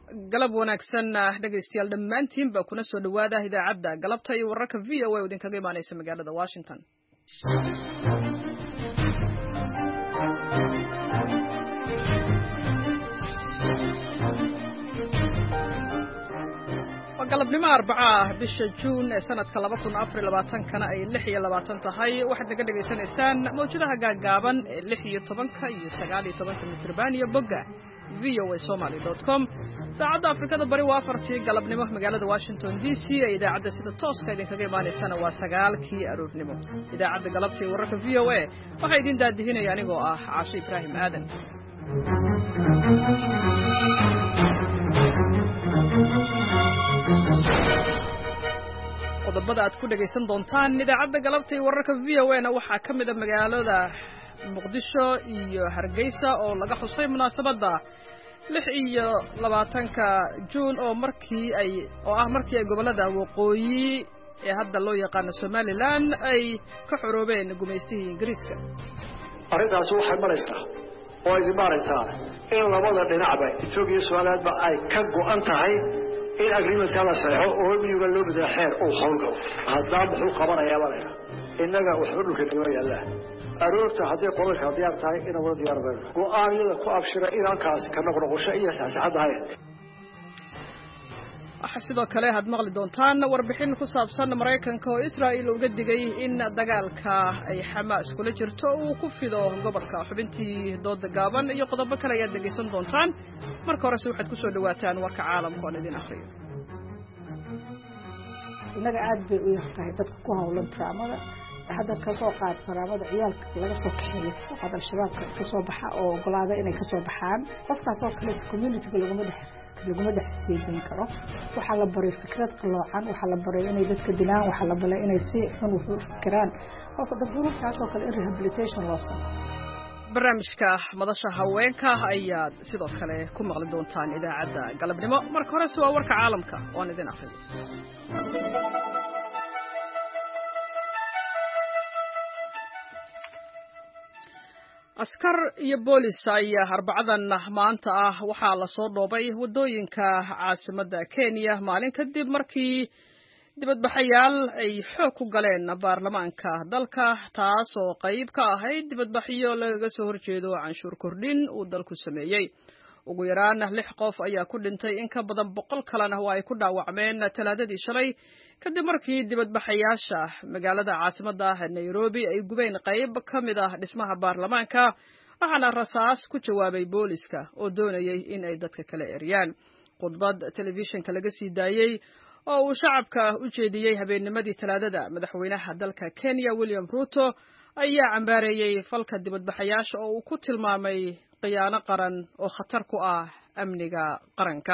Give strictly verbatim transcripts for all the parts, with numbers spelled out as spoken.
galab wanaagsan dhegaystayaal dhammaantiin baa kuna soo dhawaada idaacadda galabta iyo wararka v o a oo idinkaga imaanaysa magaalada Washington. galabnimo arbaca bisha June ee sanadka laba kun afar iyo labaatan kana ay lix iyo labaatan tahay waxaad naga dhageysanaysaan mawjadaha gaagaaban ee lix iyo toban iyo sagaal iyo toban mitir iyo bogga v o a somali dot com saacadda Afrikada bari waa afartii galabnimo magaalada Washington D C ee idaacadda sida tooska idinkaga imaanaysana waa sagaalkii aroornimo idaacadda galabta ee wararka V O A waxa idin daadihinaya anigoo ah Caasho Ibrahim Aadan qodobada aad ku dhageysan doontaan idaacadda galabta ee wararka V O A na waxaa ka mid ah magaalada Muqdisho iyo Hargeysa oo laga xusay munaasabada lix iyo labaatanka June oo markii ay oo ah markii ay gobolada waqooyi ee hadda loo yaqaan Somaliland ay ka xoroobeen gumeystihii Ingiriiska. Arrintaas waxay maraysaa oo ay maraysaa in labada dhinacba Itoobiya iyo Soomaaliland ay ka go'an tahay in agreement kala saxo oo miyuga loo bidaa xeer oo hawlgalo haddaba wuxuu qabanayaa walaal innaga wuxuu dhulka ka yaala aroorta haddii qolka diyaar tahay in wada diyaar baa go'aanada ku abshira irankaas ka noqnoqosho iyo saxaxadahay waxa sidoo kale had maqli doontaan warbixin ku saabsan Mareykanka oo Israa'iil uga digay in dagaalka ay Hamas kula jirto uu ku fido gobolka xubintii dood gaaban iyo qodobo kale ayaa dhageysan doontaan marka hore waxaad ku soo dhawaataan warka caalamka oo idin akhriyo inaga aad bay u yahay dadka ku hawlan tiraamada hadda ka soo qaad tiraamada ciyaalka laga soo kaxeeyo soo qaad al-shabaabka ka soo baxa oo ogolaada inay ka soo baxaan qofkaas oo kale community-ga laguma dhex laguma dhaxsiin karo waxa la baray fikrad qaloocan waxa la baray inay dadka dilaan waxa la baray inay si xun u fikiraan qofka dadku kaas oo kale in rehabilitation loo sameeyo barnaamijka madasha haweenka ayaad sidoo kale ku maqli doontaan idaacadda galabnimo marka hore waa warka caalamka oo aan idin akhriyo askar iyo boolis ayaa arbacadan maanta ah waxaa la soo dhoobay wadooyinka caasimadda Kenya maalin kadib markii dibadbaxayaal ay xoog ku galeen baarlamaanka dalka taas oo qayb ka ahayd dibadbaxyo laga soo horjeedo canshuur kordhin uu dalku sameeyay ugu yaraan lix qof ayaa ku dhintay in ka badan boqol kalena oo ay ku dhaawacmeen talaadadii shalay kadib markii dibadbaxayaasha magaalada caasimadda Nairobi ay gubeen qayb ka mid ah dhismaha baarlamaanka waxaana rasaas ku jawaabay booliska oo doonayay in ay dadka kala eriyaan khudbad telefishinka laga sii daayay oo uu shacabka u jeediyay habeennimadii talaadada madaxweynaha dalka Kenya William Ruto ayaa cambaareeyay falka dibadbaxayaasha oo uu ku tilmaamay qiyaano qaran oo khatar ku ah amniga qaranka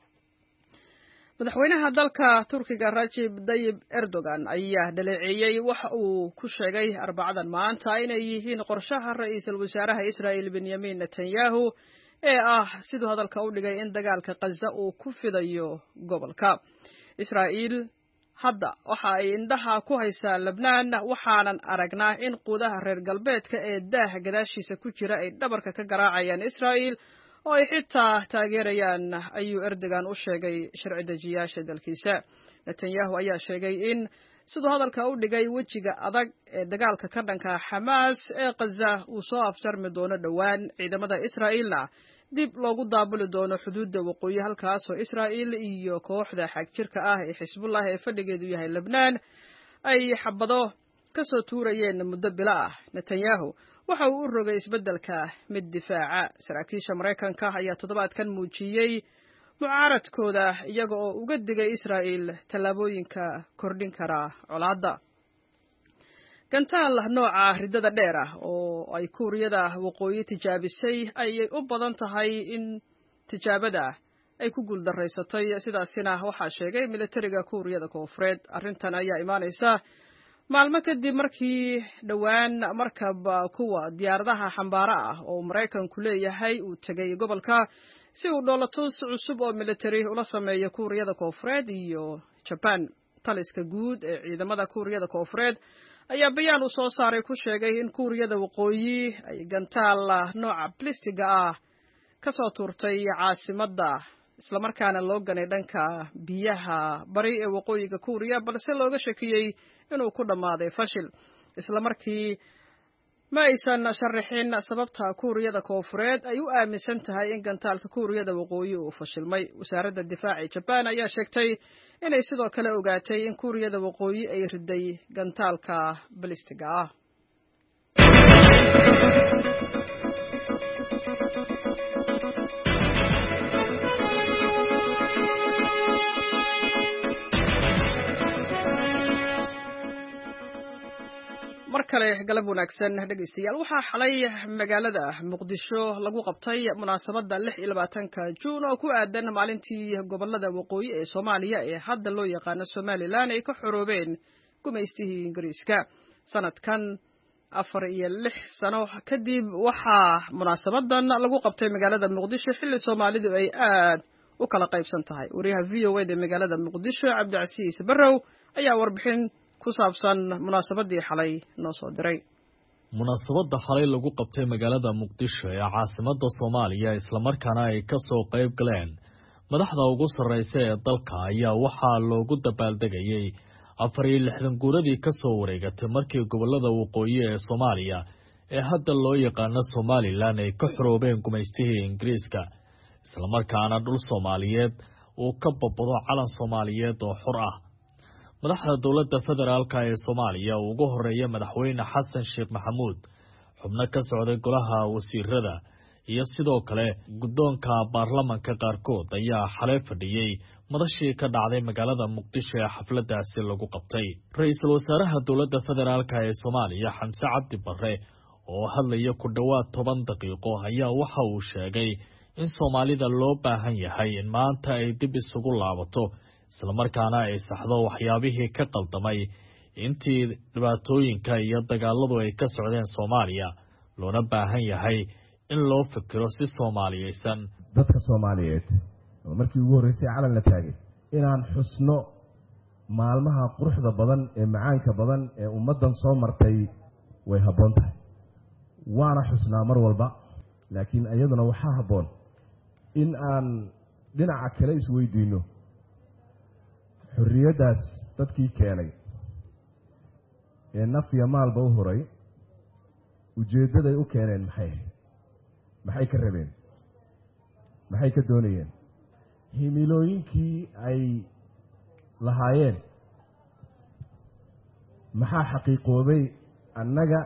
madaxweynaha dalka Turkiga Recep Tayyip Erdogan ayaa dhaleeceeyay waxa uu ku sheegay arbacadan maanta inay yihiin qorshaha ra'iisul wasaaraha Israa'iil Benjamin Netanyahu ee ah sidoo hadalka u dhigay in dagaalka Gaza uu ku fidayo gobolka Israa'iil hadda waxa ay indhaha ku haysaa Lebanon waxaanan aragnaa in quudaha reer galbeedka ee daah gadaashiisa ku jira ay dhabarka ka garaacayaan Israa'iil oo ay xitaa taageerayaan ayuu Erdogan u sheegay sharci dejiyaasha dalkiisa Netanyahu ayaa sheegay in sidoo hadalka u dhigay wajiga adag ee dagaalka ka dhanka Hamas ee Gaza uu soo afjarmi doono dhawaan ciidamada Israa'iilna dib loogu daabuli doono xuduudda waqooyi halkaas oo Israa'iil iyo kooxda xagjirka ah ee Xisbullah ee fadhigeedu yahay Lebanon ay xabado ka soo tuurayeen muddo bila ah Netanyahu waxa uu u rogay isbeddelka mid difaaca saraakiisha Mareykanka ayaa toddobaadkan muujiyay mucaaradkooda iyaga oo uga digay Israa'iil tallaabooyinka kordhin kara colaadda gantaal nooca ridada dheer ah oo ay Kuuriyada waqooyi tijaabisay ayay u badan tahay in tijaabada ay ku guuldareysatay sidaasina waxaa sheegay militariga Kuuriyada Koonfureed arrintan ayaa imaanaysa maalmo kadib markii dhawaan markab kuwa diyaaradaha xambaara ah oo Mareykanku leeyahay uu tagay gobolka si uu dhoolatus cusub oo militari ula sameeyo Kuuriyada Koonfureed iyo Japan taliska guud ee ciidamada Kuuriyada Koonfureed ayaa bayaan uu soo saaray ku sheegay in Kuuriyada waqooyi ay gantaal nooca blistiga ah ka soo tuurtay caasimadda islamarkaana loo ganay dhanka biyaha bari ee waqooyiga kuuriya balse looga shakiyey inuu ku dhammaaday fashil islamarkii ma aysan sharaxin sababta kuuriyada koonfureed ay u aaminsan tahay in gantaalka kuuriyada waqooyi uu fashilmay wasaaradda difaaca Japan ayaa sheegtay inay sidoo kale ogaatay in kuuriyada waqooyi ay riday gantaalka balistiga ah markale galab wanaagsan dhageystayaal waxaa xalay magaalada Muqdisho lagu qabtay munaasabadda lix iyo labaatanka Juun oo ku aadan maalintii gobolada waqooyi ee Soomaaliya ee hadda loo yaqaan Somaliland ay ka xoroobeen gumaystihii Ingiriiska sanadkan afar iyo lix sano kadib waxaa munaasabadan lagu qabtay magaalada Muqdisho xilli Soomaalidu ay aad u kala qaybsan tahay wariyaha V O A ee magaalada Muqdisho Cabdicasiis Barrow ayaa warbixin ku saabsan munaasabadii xalay noo soo diray munaasabada xalay lagu qabtay magaalada Muqdisho ee caasimadda Soomaaliya isla markaana ay ka soo qayb galeen madaxda ugu sareysa ee dalka ayaa waxaa loogu dabaaldegayay afar iyo lixdan guuradii ka soo wareegatay markii gobolada waqooyi ee Soomaaliya ee hadda loo yaqaan Somaliland ay ka xoroobeen gumaystihii Ingiriiska isla markaana dhul Soomaaliyeed uu ka babado calan Soomaaliyeed oo xor ah madaxda dawladda federaalka ee Soomaaliya ugu horeeyay madaxweyne Xasan Sheekh Maxamuud xubno ka socday golaha wasiirada iyo sidoo kale guddoonka baarlamaanka qaarkood ayaa xalay fadhiyay madashii ka dhacday magaalada Muqdisho ee xafladaasi lagu qabtay ra'iisul wasaaraha dawladda federaalka ee Soomaaliya Xamse Cabdi Barre oo hadlaya ku dhawaad toban daqiiqo ayaa waxa uu sheegay in Soomaalida loo baahan yahay in maanta ay dib isugu laabato isla markaana ay saxdo waxyaabihii ka qaldamay intii dhibaatooyinka iyo dagaaladu ay ka socdeen Soomaaliya loona baahan yahay in loo fikiro si Soomaaliyeysan dadka Soomaaliyeed markii ugu horeysay calan la taagay inaan xusno maalmaha quruxda badan ee macaanka badan ee ummadan soo martay way haboon tahay waana xusnaa mar walba laakiin ayaduna waxaa haboon in aan dhinaca kale isweydiino xurriyadaas dadkii keenay ee naf iyo maalba u horay ujeeddaday u keeneen maxay maxay ka rabeen maxay ka doonayeen himilooyinkii ay lahaayeen maxaa xaqiiqoobay annaga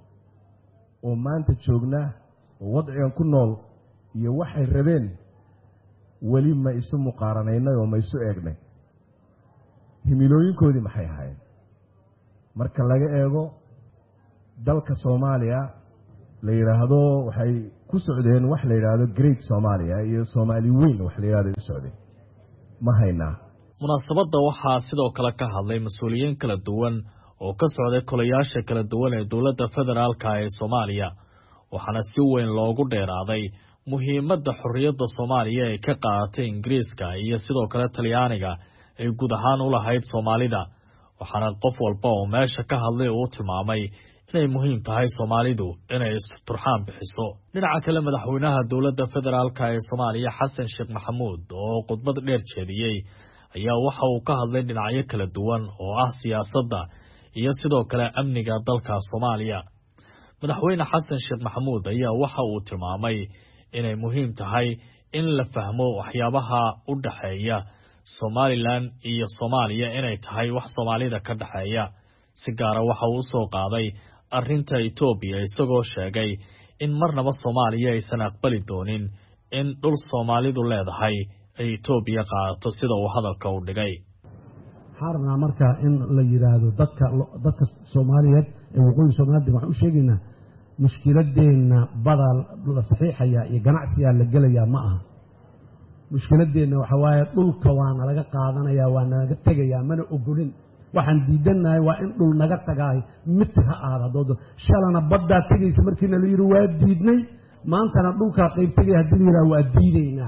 oo maanta joogna oo wadcigan ku nool iyo waxay rabeen weli ma isu muqaaranaynay oo ma isu eegnay himilooyinkoodii maxay ahaayeen marka laga eego dalka Soomaaliya la yiraahdo waxay ku socdeen wax la yiraahdo Great Soomaaliya iyo Soomaali weyn wax la yiraahdo socday ma hayna munaasabada waxaa sidoo kale ka hadlay mas'uuliyiin kala duwan oo ka socday kolayaasha kala duwan ee dawladda federaalka ee Soomaaliya waxaana si weyn loogu dheeraaday muhiimadda xorriyadda Soomaaliya ee ka qaadatay Ingiriiska iyo sidoo kale Talyaaniga ay guud ahaan u lahayd Soomaalida waxaana qof walba oo meesha ka hadlay uu tilmaamay inay muhiim tahay Soomaalidu inay turxaan bixiso dhinaca kale madaxweynaha dawladda federaalka ee Soomaaliya Xasan Sheekh Maxamuud oo khudbad dheer jeediyay ayaa waxa uu ka hadlay dhinacyo kala duwan oo ah siyaasadda iyo sidoo kale amniga dalka Soomaaliya madaxweyne Xasan Sheekh Maxamuud ayaa waxa uu tilmaamay inay muhiim tahay in la fahmo waxyaabaha u dhaxeeya Somaliland iyo Soomaaliya inay tahay wax Soomaalida ka dhaxeeya si gaar ah waxa uu soo qaaday arrinta Itoobiya isagoo sheegay in marnaba Soomaaliya aysan aqbali doonin in dhul Soomaalidu leedahay ay Itoobiya qaadato sida uu hadalka u dhigay harna marka in la yiraahdo dadka dadka Soomaaliyeed ee waqooyi Soomaaliya wax u sheegayna mushkiladeena badal la saxiixaya iyo ganacsiga la galaya ma aha mushkiladeena waxa waaye dhulka waana laga qaadanaya waana laga tagaya mana ogolin waxaan diidanahay waa in dhul naga tagaay mid ha aado shalana badda tagaysa markii la yiri waa diidnay maantana dhulka qayb tagay hadii la waa diidayna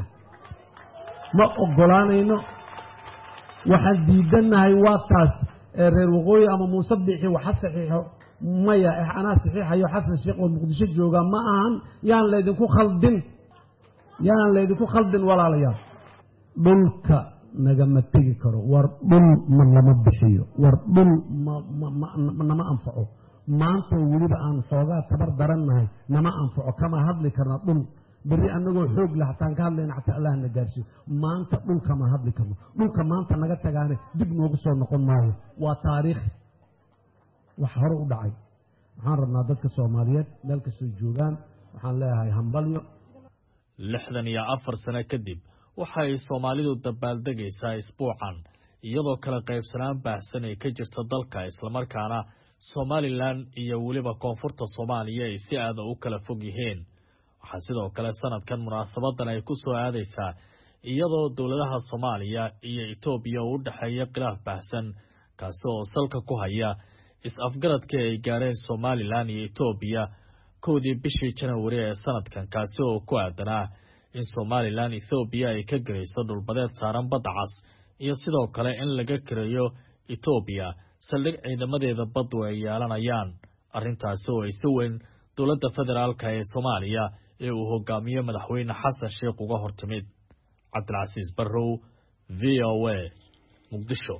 ma ogolaanayno waxaan diidanahay waa taas reer waqooyi ama muusabixi waxa saxiixo maya ana saxiixayo Xasan Sheekh oo Muqdisho jooga ma ahan yaan leedinku khaldin yaan leedinku khaldin walaalayaal dhulka nagama tegi karo war dhul ma lama bixiyo war dhul nama anfaco maanta weliba aan xoogaa tabar darannahay nama anfaco kama hadli karna dhul beri anagoo xoog leh hataan ka hadlayna xataa allah na gaarsiiyo maanta dhulka ma hadli karno dhulka maanta naga tagaane dib noogu soo noqon maayo waa taariikh wax hore u dhacay waxaan rabnaa dadka Soomaaliyeed meel kastoo joogaan waxaan leeyahay hambalyo lixdan iyo afar sano kadib waxay Soomaalidu dabaaldegaysaa isbuucan iyadoo kala qaybsanaan baahsan ay ka jirto dalka isla markaana Somaliland iyo waliba koonfurta Soomaaliya ay si aad u kala fog yihiin waxa sidoo kale sanadkan munaasabadan ay ku soo aadaysaa iyadoo dawladaha Soomaaliya iyo Itoobiya u dhaxeeya khilaaf baahsan kaas oo salka ku haya is-afgaradka ay gaareen Somaliland iyo Itoobiya koodii bishii January ee sanadkan kaas oo ku aadanaa in Somaliland Itoobiya ay ka gareyso dhulbadeed saaran badda cas iyo sidoo kale in laga kireeyo Itoobiya saldhig ciidamadeeda baddu ay yeelanayaan arrintaas oo ay si weyn dawladda federaalka ee Soomaaliya ee uu hogaamiyo madaxweyne Xasan Sheekh uga hortimid Cabdilcasiis Barrow V O A Muqdisho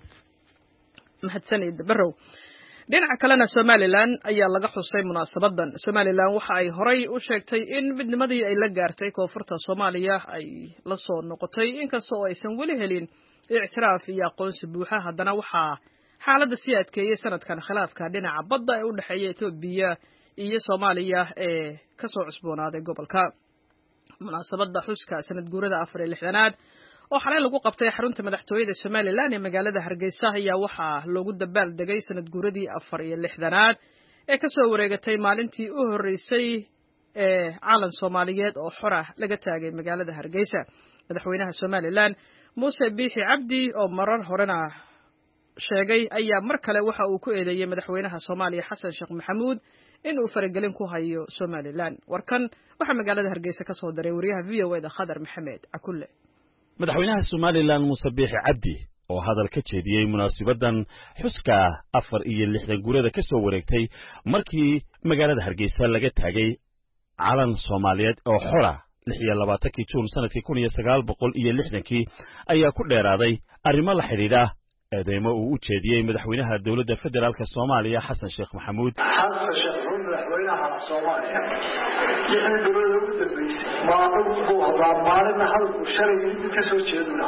mahadsanid Barrow dhinaca kalena Somaliland ayaa laga xusay munaasabadan Somaliland waxa ay horay u sheegtay in midnimadii ay la gaartay koonfurta Soomaaliya ay la soo noqotay inkastoo aysan weli helin ictiraaf iyo aqoonsi buuxa haddana waxa xaaladda sii adkeeyay sanadkan khilaafka dhinaca badda ee u dhaxeeya Itoobiya iyo Soomaaliya ee ka soo cusboonaaday gobolka munaasabada xuska sanad guurada afar iyo lixdanaad oo xalay lagu qabtay xarunta madaxtooyada Somaliland ee magaalada Hargeysa ayaa waxa loogu dabaal degay sanad guuradii afar iyo lixdanaad ee ka soo wareegatay maalintii u horeysay ee caalan Soomaaliyeed oo xor ah laga taagay magaalada Hargeysa madaxweynaha Somaliland Muuse Biixi Cabdi oo marar horena sheegay ayaa mar kale waxa uu ku eedeeyay madaxweynaha Soomaaliya Xasan Sheekh Maxamuud in uu faragelin ku hayo Somaliland warkan waxa magaalada Hargeysa ka soo daray wariyaha V O A da Khadar Maxamed Akulle madaxweynaha Somaliland Muuse Biixi Cabdi oo hadal ka jeediyay munaasabadan xuska afar iyo lixdan guurada ka soo wareegtay markii magaalada Hargeysa laga taagay calan Soomaaliyeed oo xor ah lix iyo labaatankii Juun sanadkii kun iyo sagaal boqol iyo lixdankii ayaa ku dheeraaday arrimo la xiriira eedeymo uu u jeediyay madaxweynaha dawladda federaalka Soomaaliya Xasan Sheekh Maxamuud Xasan Sheekh madaxweynaha Soomaaliya lixdan guurada ugu dambeysay ma uu wada maalin hadalku sharci mid ka soo jeedinaa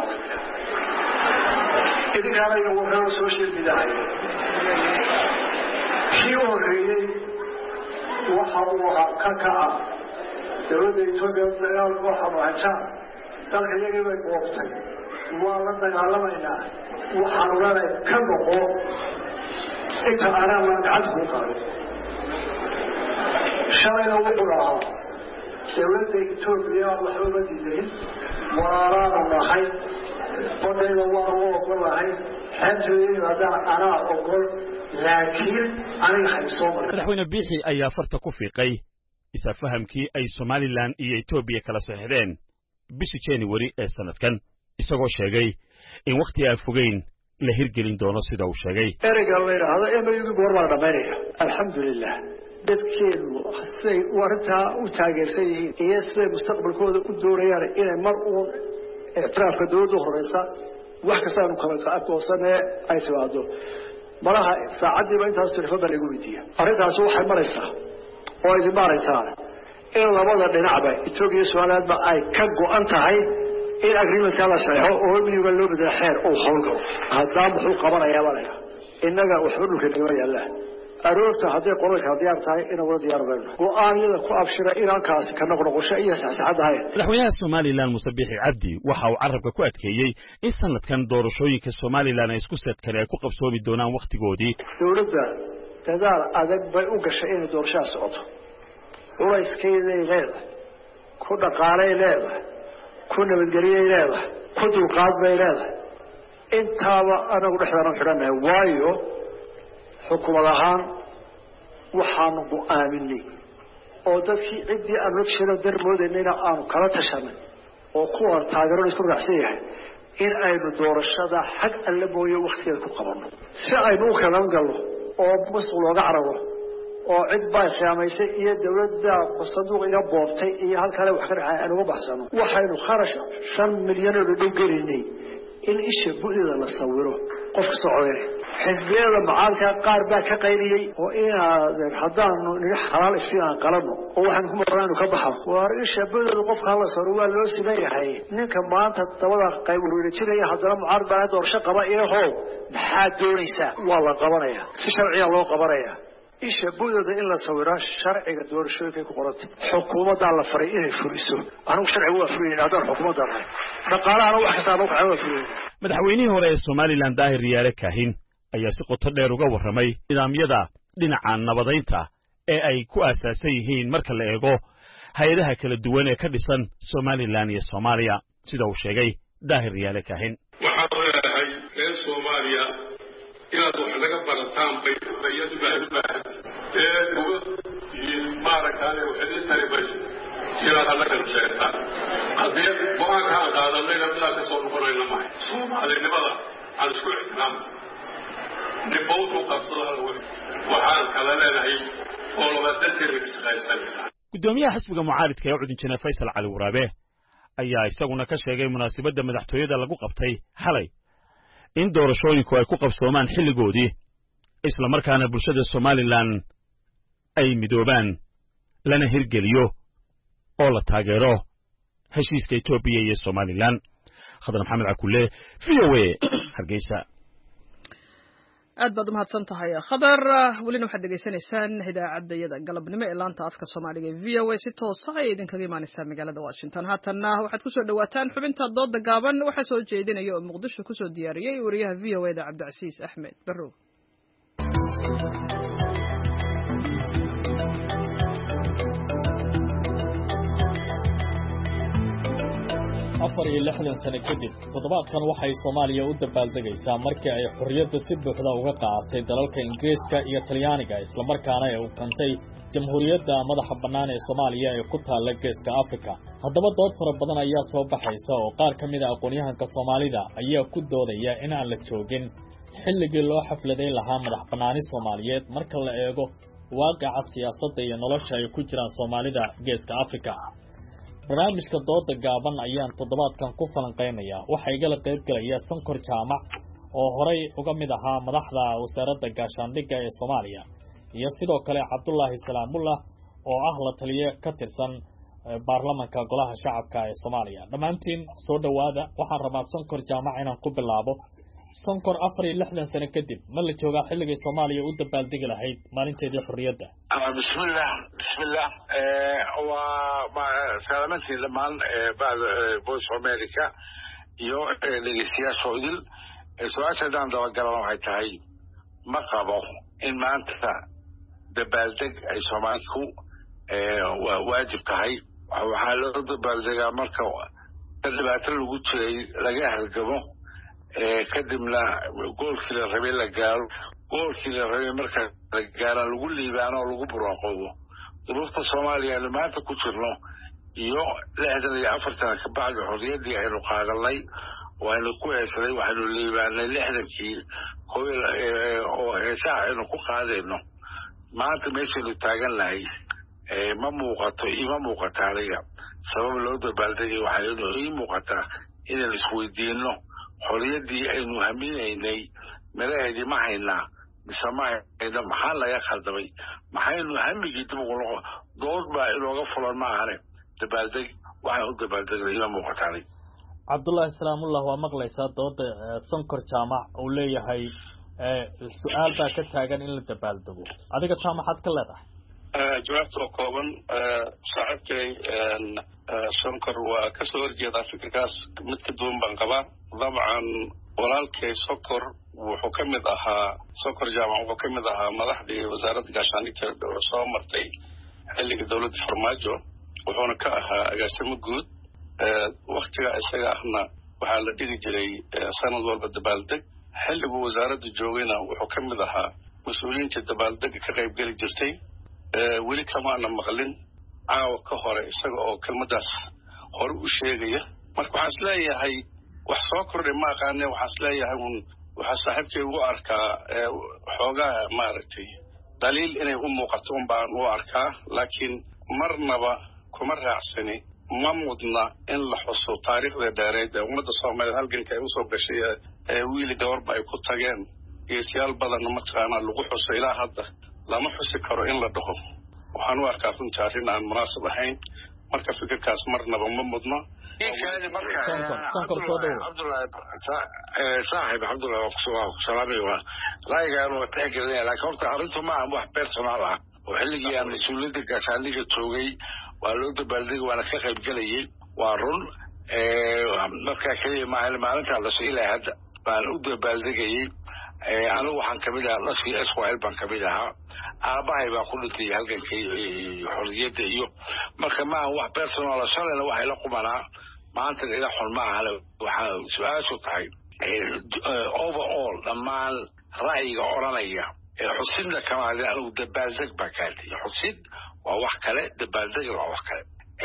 idinkaana iyo wuxuu soo sheegay kii horeeyay waxa uu ahaa ka kaca dawladda Itoobiya dagaal waxa wajah dalka iyaga way qoobtay waa la dagaalamayna waxaan ogaanay ka noqo inta aanan la gacanta ku qaaday shalayna wuxuu ahaa dawladda Itoobiya waxba ma diidayn waraarana nahay badayda waa u ogolahay xajooyin haddana anaa ogol laakiin aniga haysoo maray madaxweyne Biixi ayaa farta ku fiiqay isa fahamkii ay Somaliland iyo Itoobiya kala saxdeen bishii January ee sanadkan isagoo sheegay in waqti ay fogeyn la hirgelin doono sida uu sheegay ereyga la yiraahdo emaygu goorma dhameeyo alxamdulillah dadkeenu say warta u taageersan yihiin iyo say mustaqbalkooda u doonayaan inay mar uun ictiraafka dawladda horeysa wax kasta aanu kala aqoonsanay ay timaado malaha saacadiiba intaas telefoon baa lagu weydiiyay arrintaas waxay maraysaa oo ay maraysaa in labada dhinacba Itoobiya iyo Soomaaliya ay ka go'an tahay in agreement la saxo oo midowga loo bedelo xeer oo howlgalo haddaba wuxuu qabanayaa walaal inaga wuxuu dhulka naga yaala aroorta haday qoralka diyaar tahay in wada diyaar bayno go'aanyada ku abshira inaan kaasi ka noqnoqosho iyo saxsaxadahay madaxweynaha Somaliland Muuse Biixi Cabdi waxa uu carabka ku adkeeyay in sanadkan doorashooyinka Somaliland ay isku sadkale ku qabsoomi doonaan waqtigoodii dawladda dadaal adag bay u gashay in doorashada socoto walayskeeda leedahay ku dhaqaalay leedahay ku nabadgeliyay leedahay ku dulqaad bay leedahay intaaba anagu dhexdana xidhanahay waayo xukuumad ahaan waxaanu go'aaminay oo dadkii ciddii aan nafshada darmoodayna aanu kala tashanay oo kuwa taageero isku raacsan yahay in aynu doorashada xag alle mooyo waqtigeeda ku qabanno si aynu u kala galno oo mas'uul looga cararo oo cid baa qiyaamaysay iyo dawladda sanduuq iga boobtay iyo halkale wax ka dhacay aan uga baxsano waxaynu kharash shan milyan oo dhow gelinay in isha bu'da la sawiro qofka socodee xisbiyada macaalka qaar baa ka qayliyay oo inaad haddaanu niga xalaal isfiican qalano oo waxaan ku marnaanu ka baxo war isha bu'da qofka la sawiro waa loo simeeyahay ninka maanta dabada qayb ururinaya haddana mucaarad baa doorasho qaba iyaho maxaa doonaysaa waa la qabanaya si sharciya loo qabanaya isha bu'da in la sawiro sharciga doorashooyinka ku qorantay xukuumadda la faray inay fuliso anigu sharciga waa fuliyay haddaan xukuumadda nahay dhaqaalaha wax kasta loo kacay waa fuliyay madaxweynihii hore ee Soomaaliland Daahir Riyaale Kaahin ayaa si qoto dheer uga warramay nidaamyada dhinaca nabadaynta ee ay ku aasaasan yihiin marka la eego hay'adaha kala duwan ee ka dhisan Soomaaliland iyo Soomaaliya sida uu sheegay Daahir Riyaale Kaahin waxaan leeyahay reer Soomaaliya inaad wax laga barataan bayad baahan baahan ee dowlad iyo maaragtay waxay taraybayso inaad alla kan sheegtaan haddii go'aanka aan qaadanayna bilaa ka soo noqonayna mahay Soomaalinimada aan isku ixtiraamno nibowdu qabsada waxaan kala leenahay oo laba dadkeena ka shaqaysanaysaa gudoomiyaha xisbiga mucaaridka ee cudin jina Faysal Cali Waraabe ayaa isaguna ka sheegay munaasabadda madaxtooyada lagu qabtay xalay in doorashooyinku ay ku qabsoomaan xilligoodii isla markaana bulshada Soomaaliland ay midoobaan lana hirgeliyo oo la taageero heshiiska Itoobiya iyo Soomaaliland khadar maxamed Cakulle V O A Hargeysa aad baad mahadsan tahay khadar waliina waxaad dhageysanaysaan idaacadda galabnimo ee laanta afka Soomaaliga V O A si toos ah idinkaga imaanaysa magaalada Washington haatana waxaad ku soo dhawaataan xubinta dooda gaaban waxa soo jeedinaya oo Muqdisho ku soo diyaariyay wariyaha V O A da Cabdicasiis Axmed Barrow afar iyo lixdan sano kadib toddobaadkan waxay Soomaaliya u dabaaldegaysaa markii ay xorriyadda si buuxda uga qaadatay dalalka Ingiriiska iyo Talyaaniga isla markaana ay u kantay jamhuuriyadda madaxa bannaan ee Soomaaliya ee ku taalla geeska Afrika haddaba dood fara badan ayaa soo baxaysa oo qaar ka mid ah aqoonyahanka Soomaalida ayaa ku doodaya in aan la joogin xilligii loo xafladay lahaa madax bannaani Soomaaliyeed marka la eego waaqica siyaasadda iyo nolosha ay ku jiraan Soomaalida geeska Afrika barnaamijka dooda gaaban ayaan toddobaadkan ku falanqeynaya waxa igala qayb galaya Sonkor Jaamac oo horay uga mid ahaa madaxda wasaaradda gaashaandhigga ee Soomaaliya iyo sidoo kale Cabdullaahi Salaamullah oo ah la taliye ka tirsan baarlamaanka golaha shacabka ee Soomaaliya dhamaantiin soo dhawaada waxaan rabaa Sonkor Jaamac inaan ku bilaabo Sonkor afar iyo lixdan sano kadib ma la joogaa xilligii Soomaaliya u dabaaldegi lahayd maalinteedii xorriyadda bismillah bismillah ee waa salaamatii dhamaan baad Voice of America iyo dhegeystayaasha idil su'aashadan dabagalan waxay tahay ma qabo in maanta dabaaldeg ay Soomaaliku waa waajib tahay waxaa loo dabaaldegaa marka dhibaato lagu jiray laga halgamo kadibna goolkii la rabay la gaaro goolkii la rabay marka la gaaro lagu liibaano lagu buraaqoobo duruufta Soomaaliya ee maanta ku jirno iyo lixdan iyo afar sano ka bacdi xorriyaddii aynu qaadanay waanu ku heesanay waxaanu liibaanay lixdankii oo heesaha aynu ku qaadayno maanta meeshaynu taagan lahay ma muuqato ima muuqata aniga sabab loo dabaaldegay waxaynu ii muuqataa inaan isweydiino xorriyaddii aynu haminaynay madaheedii ma haynaa mise ma hayno maxaa laga khaldamay maxaynu hamigii dib ugu noqo dood baa inooga fulan ma ahane dabaaldeg waxaan u dabaaldegnay ima muuqataanay Cabdullaahi Salaamullah waa maqlaysaa dooda Sonkor Jaamac uu leeyahay su'aal baa ka taagan in la dabaaldego adiga taa maxaad ka leedahay jawaabta oo kooban saaxiibkay Sonkor waa ka soo horjeedaa fikirkaas mid ka duwan baan qabaa dabcan walaalkay Sonkor wuxuu ka mid ahaa Sonkor Jaamac wuxuu ka mid ahaa madaxdii wasaaradda gaashaandhigga oo soo martay xilliga dowladda Farmaajo wuxuuna ka ahaa agaasimo guud waqtiga isaga ahna waxaa la dhigi jiray sanad walba dabaaldeg xilligu wasaaradda joogayna wuxuu ka mid ahaa mas-uuliyiinta dabaaldega ka qayb geli jirtay weli kamaana maqlin caawa ka hore isaga oo kelmadaas hore u sheegaya marka waxaan isleeyahay wax soo kordhay ma aqaane waxaan isleeyahay un waxaa saaxiibkay ugu arkaa xoogaa maaragtay daliil inay u muuqato un baan u arkaa laakiin marnaba kuma raacsani ma mudna in la xuso taariikhda dheereed ee ummadda Soomaaliyeed halganka ay u soo gashay ee wiil gabarba ay ku tageen geesiyaal badan mataqaanaa lagu xuso ilaa hadda lama xusi karo in la dhaho waxaan u arkaa runtii arrin aan munaasab ahayn marka fikirkaas marnaba ma mudno صاحب عبد الله وسلامي لا يقالوا تأكد لكن قلت أرنتم معهم واحد بيرسونال وحلقي أن مسؤوليتك عشان ليك تسوقي وقالوا بلدك وأنا كخيب قليل وارون مركا كلي مع المعنى على سئلة هذا فأنا بلدك أنا وحن كميلها نصفي أسوأ البان كميلها أباهي بقول لي هل كان في حريته يو مركا معهم واحد بيرسونال شغلة واحد يلاقوا معنا ما أنت إلى حل معها على سؤال شو طيب overall لما رأي أورانية حسين ده كمان لأنه دبالزق بكالتي حسين ووحكله دبالزق ووحكله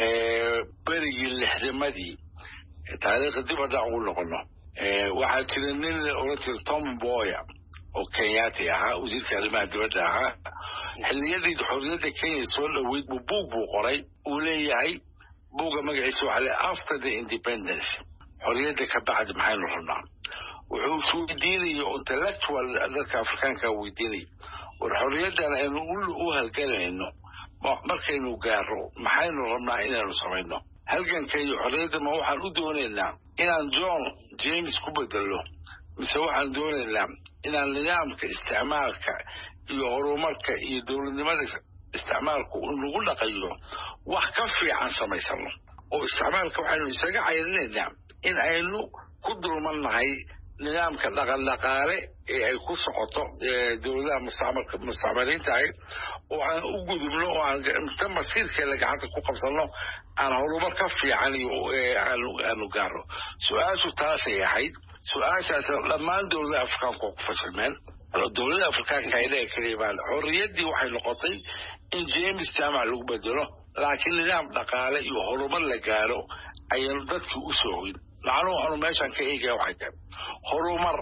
بري الحرمدي تاريخ دي بدأ أقول لكم واحد كلمين قلت توم بويا وكياتي ها وزيد كلمات بدأ ها اللي يدي حريته كي يسول ويد بوق بوقري وليه هاي بوقا مقعسوا على after the independence حريتك بعد محين رحنا وحوشو ديني intellectual ذلك أفريكان كاوي ديني والحرية أنا نقول له هالكلام إنه مركي إنه قارو محين رحنا إنا نصمينه هل كان كي حرية ما هو حنودون إلا إنا جون جيمس كوبدلو مسوي حنودون إلا إنا النظام كاستعمال كا يهرمك يدور النماذج استعمالك ونقول لك أيوه وحكفي عن سميسنا واستعمالك وحنو يسجع عيننا إن عينه قدر من هاي نظام كذا لقارئ أي قصة قطع دولة مستعمر مستعمرين تاعي وعن وجود منه وعن تم سير كلا قعدت كوكب صلنا أنا هو ما كفي يعني عنو عنو جارو سؤال شو تاسي يا حيد سؤال شو لما الدولة أفريقيا كوكب فشلمان الدولة الأفريقية كايدة كريمان حرية دي واحد نقطي إن جيمس استعمل لو بدله لكن نظام لقارئ يهرب من لقارئ أي نضد كأسوين لعنو أنا ماشان كأيجا واحد هرمر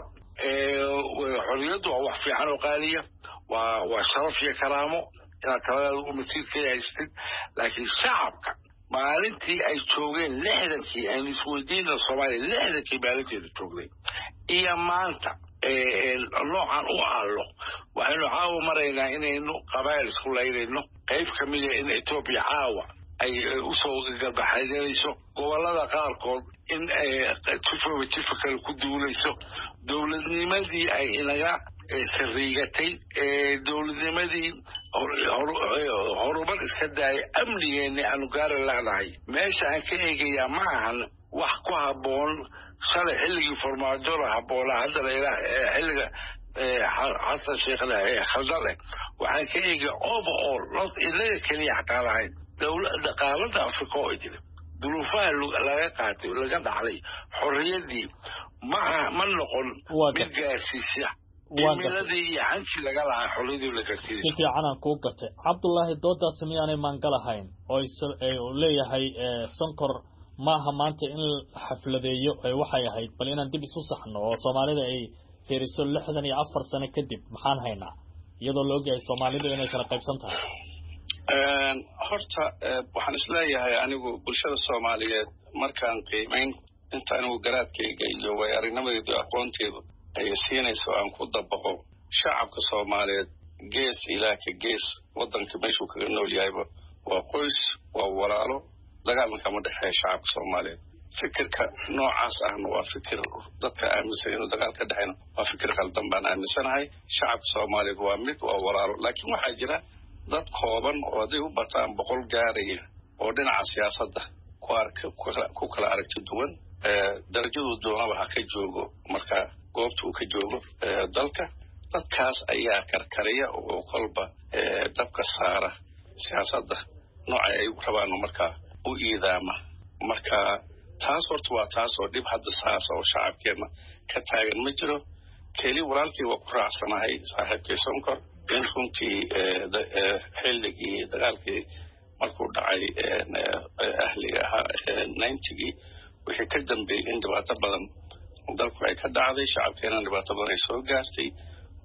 وحريته وحفي عنه قالية وشرف يا كرامه إن ترى ومثير كذا يستد لكن شعبك ما أنتي أي شوغين لحدتي أي مسؤولين الصومالي لحدتي بالتي الشوغين إيا ما أنت النوع عن أوعاله وإنه عاو مرينا إنه قبائل سكولين إنه كيف كمية إن إثيوبيا عاوة أي أسوق قلب حيديسو قوالada qaarkood in ay tufo tifakal ku duulayso dawladnimadii ay inaga sariigatay dawladnimadii horumar iska daay amnigeena aanu gaar lahayn meesha aan ka eegaya ma ahan wax ku haboon shalay xilligii farmaajo la haboon hadda la xilliga xasan sheekh la khaldale waxaan ka eegay overall not ilaa kaliya xataa lahayn dawladda qaaladda Afrika ظروفها لا يقعد ولا جد عليه حرية دي مع من نقول بالجاسيسية الذي يعنش لقال عن حرية دي ولا جاسيسية كيف أنا كوكت عبد الله دودا سمياني من قال هين أو ليه هاي سنكر ما همانت إن الحفلة دي وحيا هاي بل إن دي بسوسح إنه صومالي ده أي في رسول لحظة يعفر سنة كدب محان هينا يدو لوجي صومالي ده إنه كان قيب سنتها horta waxaan isleeyahay anigu bulshada Soomaaliyeed markaan qiimeyn inta anigu garaadkayga iyo waayarnimadayda aqoonteedu ay siinayso aan ku dabaqo shacabka Soomaaliyeed gees ilaa ka gees wadanka meeshu kaga nool yahay waa qoys waa walaalo dagaalka ma dhaxay shacabka Soomaaliyeed fikirka noocaas ah waa fikir dadka aaminsan inuu dagaal ka dhaxayno waa fikir qaldan baan aaminsanahay shacabka Soomaaliyeed waa mid waa walaalo laakiin waxa jira dad kooban oo ay u bataan boqol gaaraya oo dhinaca siyaasadda ku arka ku kala aragti duwan ee darajadu doonaba ha ka joogo marka goobta uu ka joogo dalka dadkaas ayaa karkariya oo kolba dabka saara siyaasadda nooca ay rabaan marka u iidaama marka taas horta waa taas oo dib hadda saas oo shacabkeena ka taagan ma jiro keli walaalkii waa ku raacsanahay saaxiibkay Sonkor in runtii xilligii dagaalkii markuu dhacay ahliga ahaa ninety-gii wixii ka dambeeyay in dhibaato badan dalku ay ka dhacday shacabkeena dhibaato badan ay soo gaartay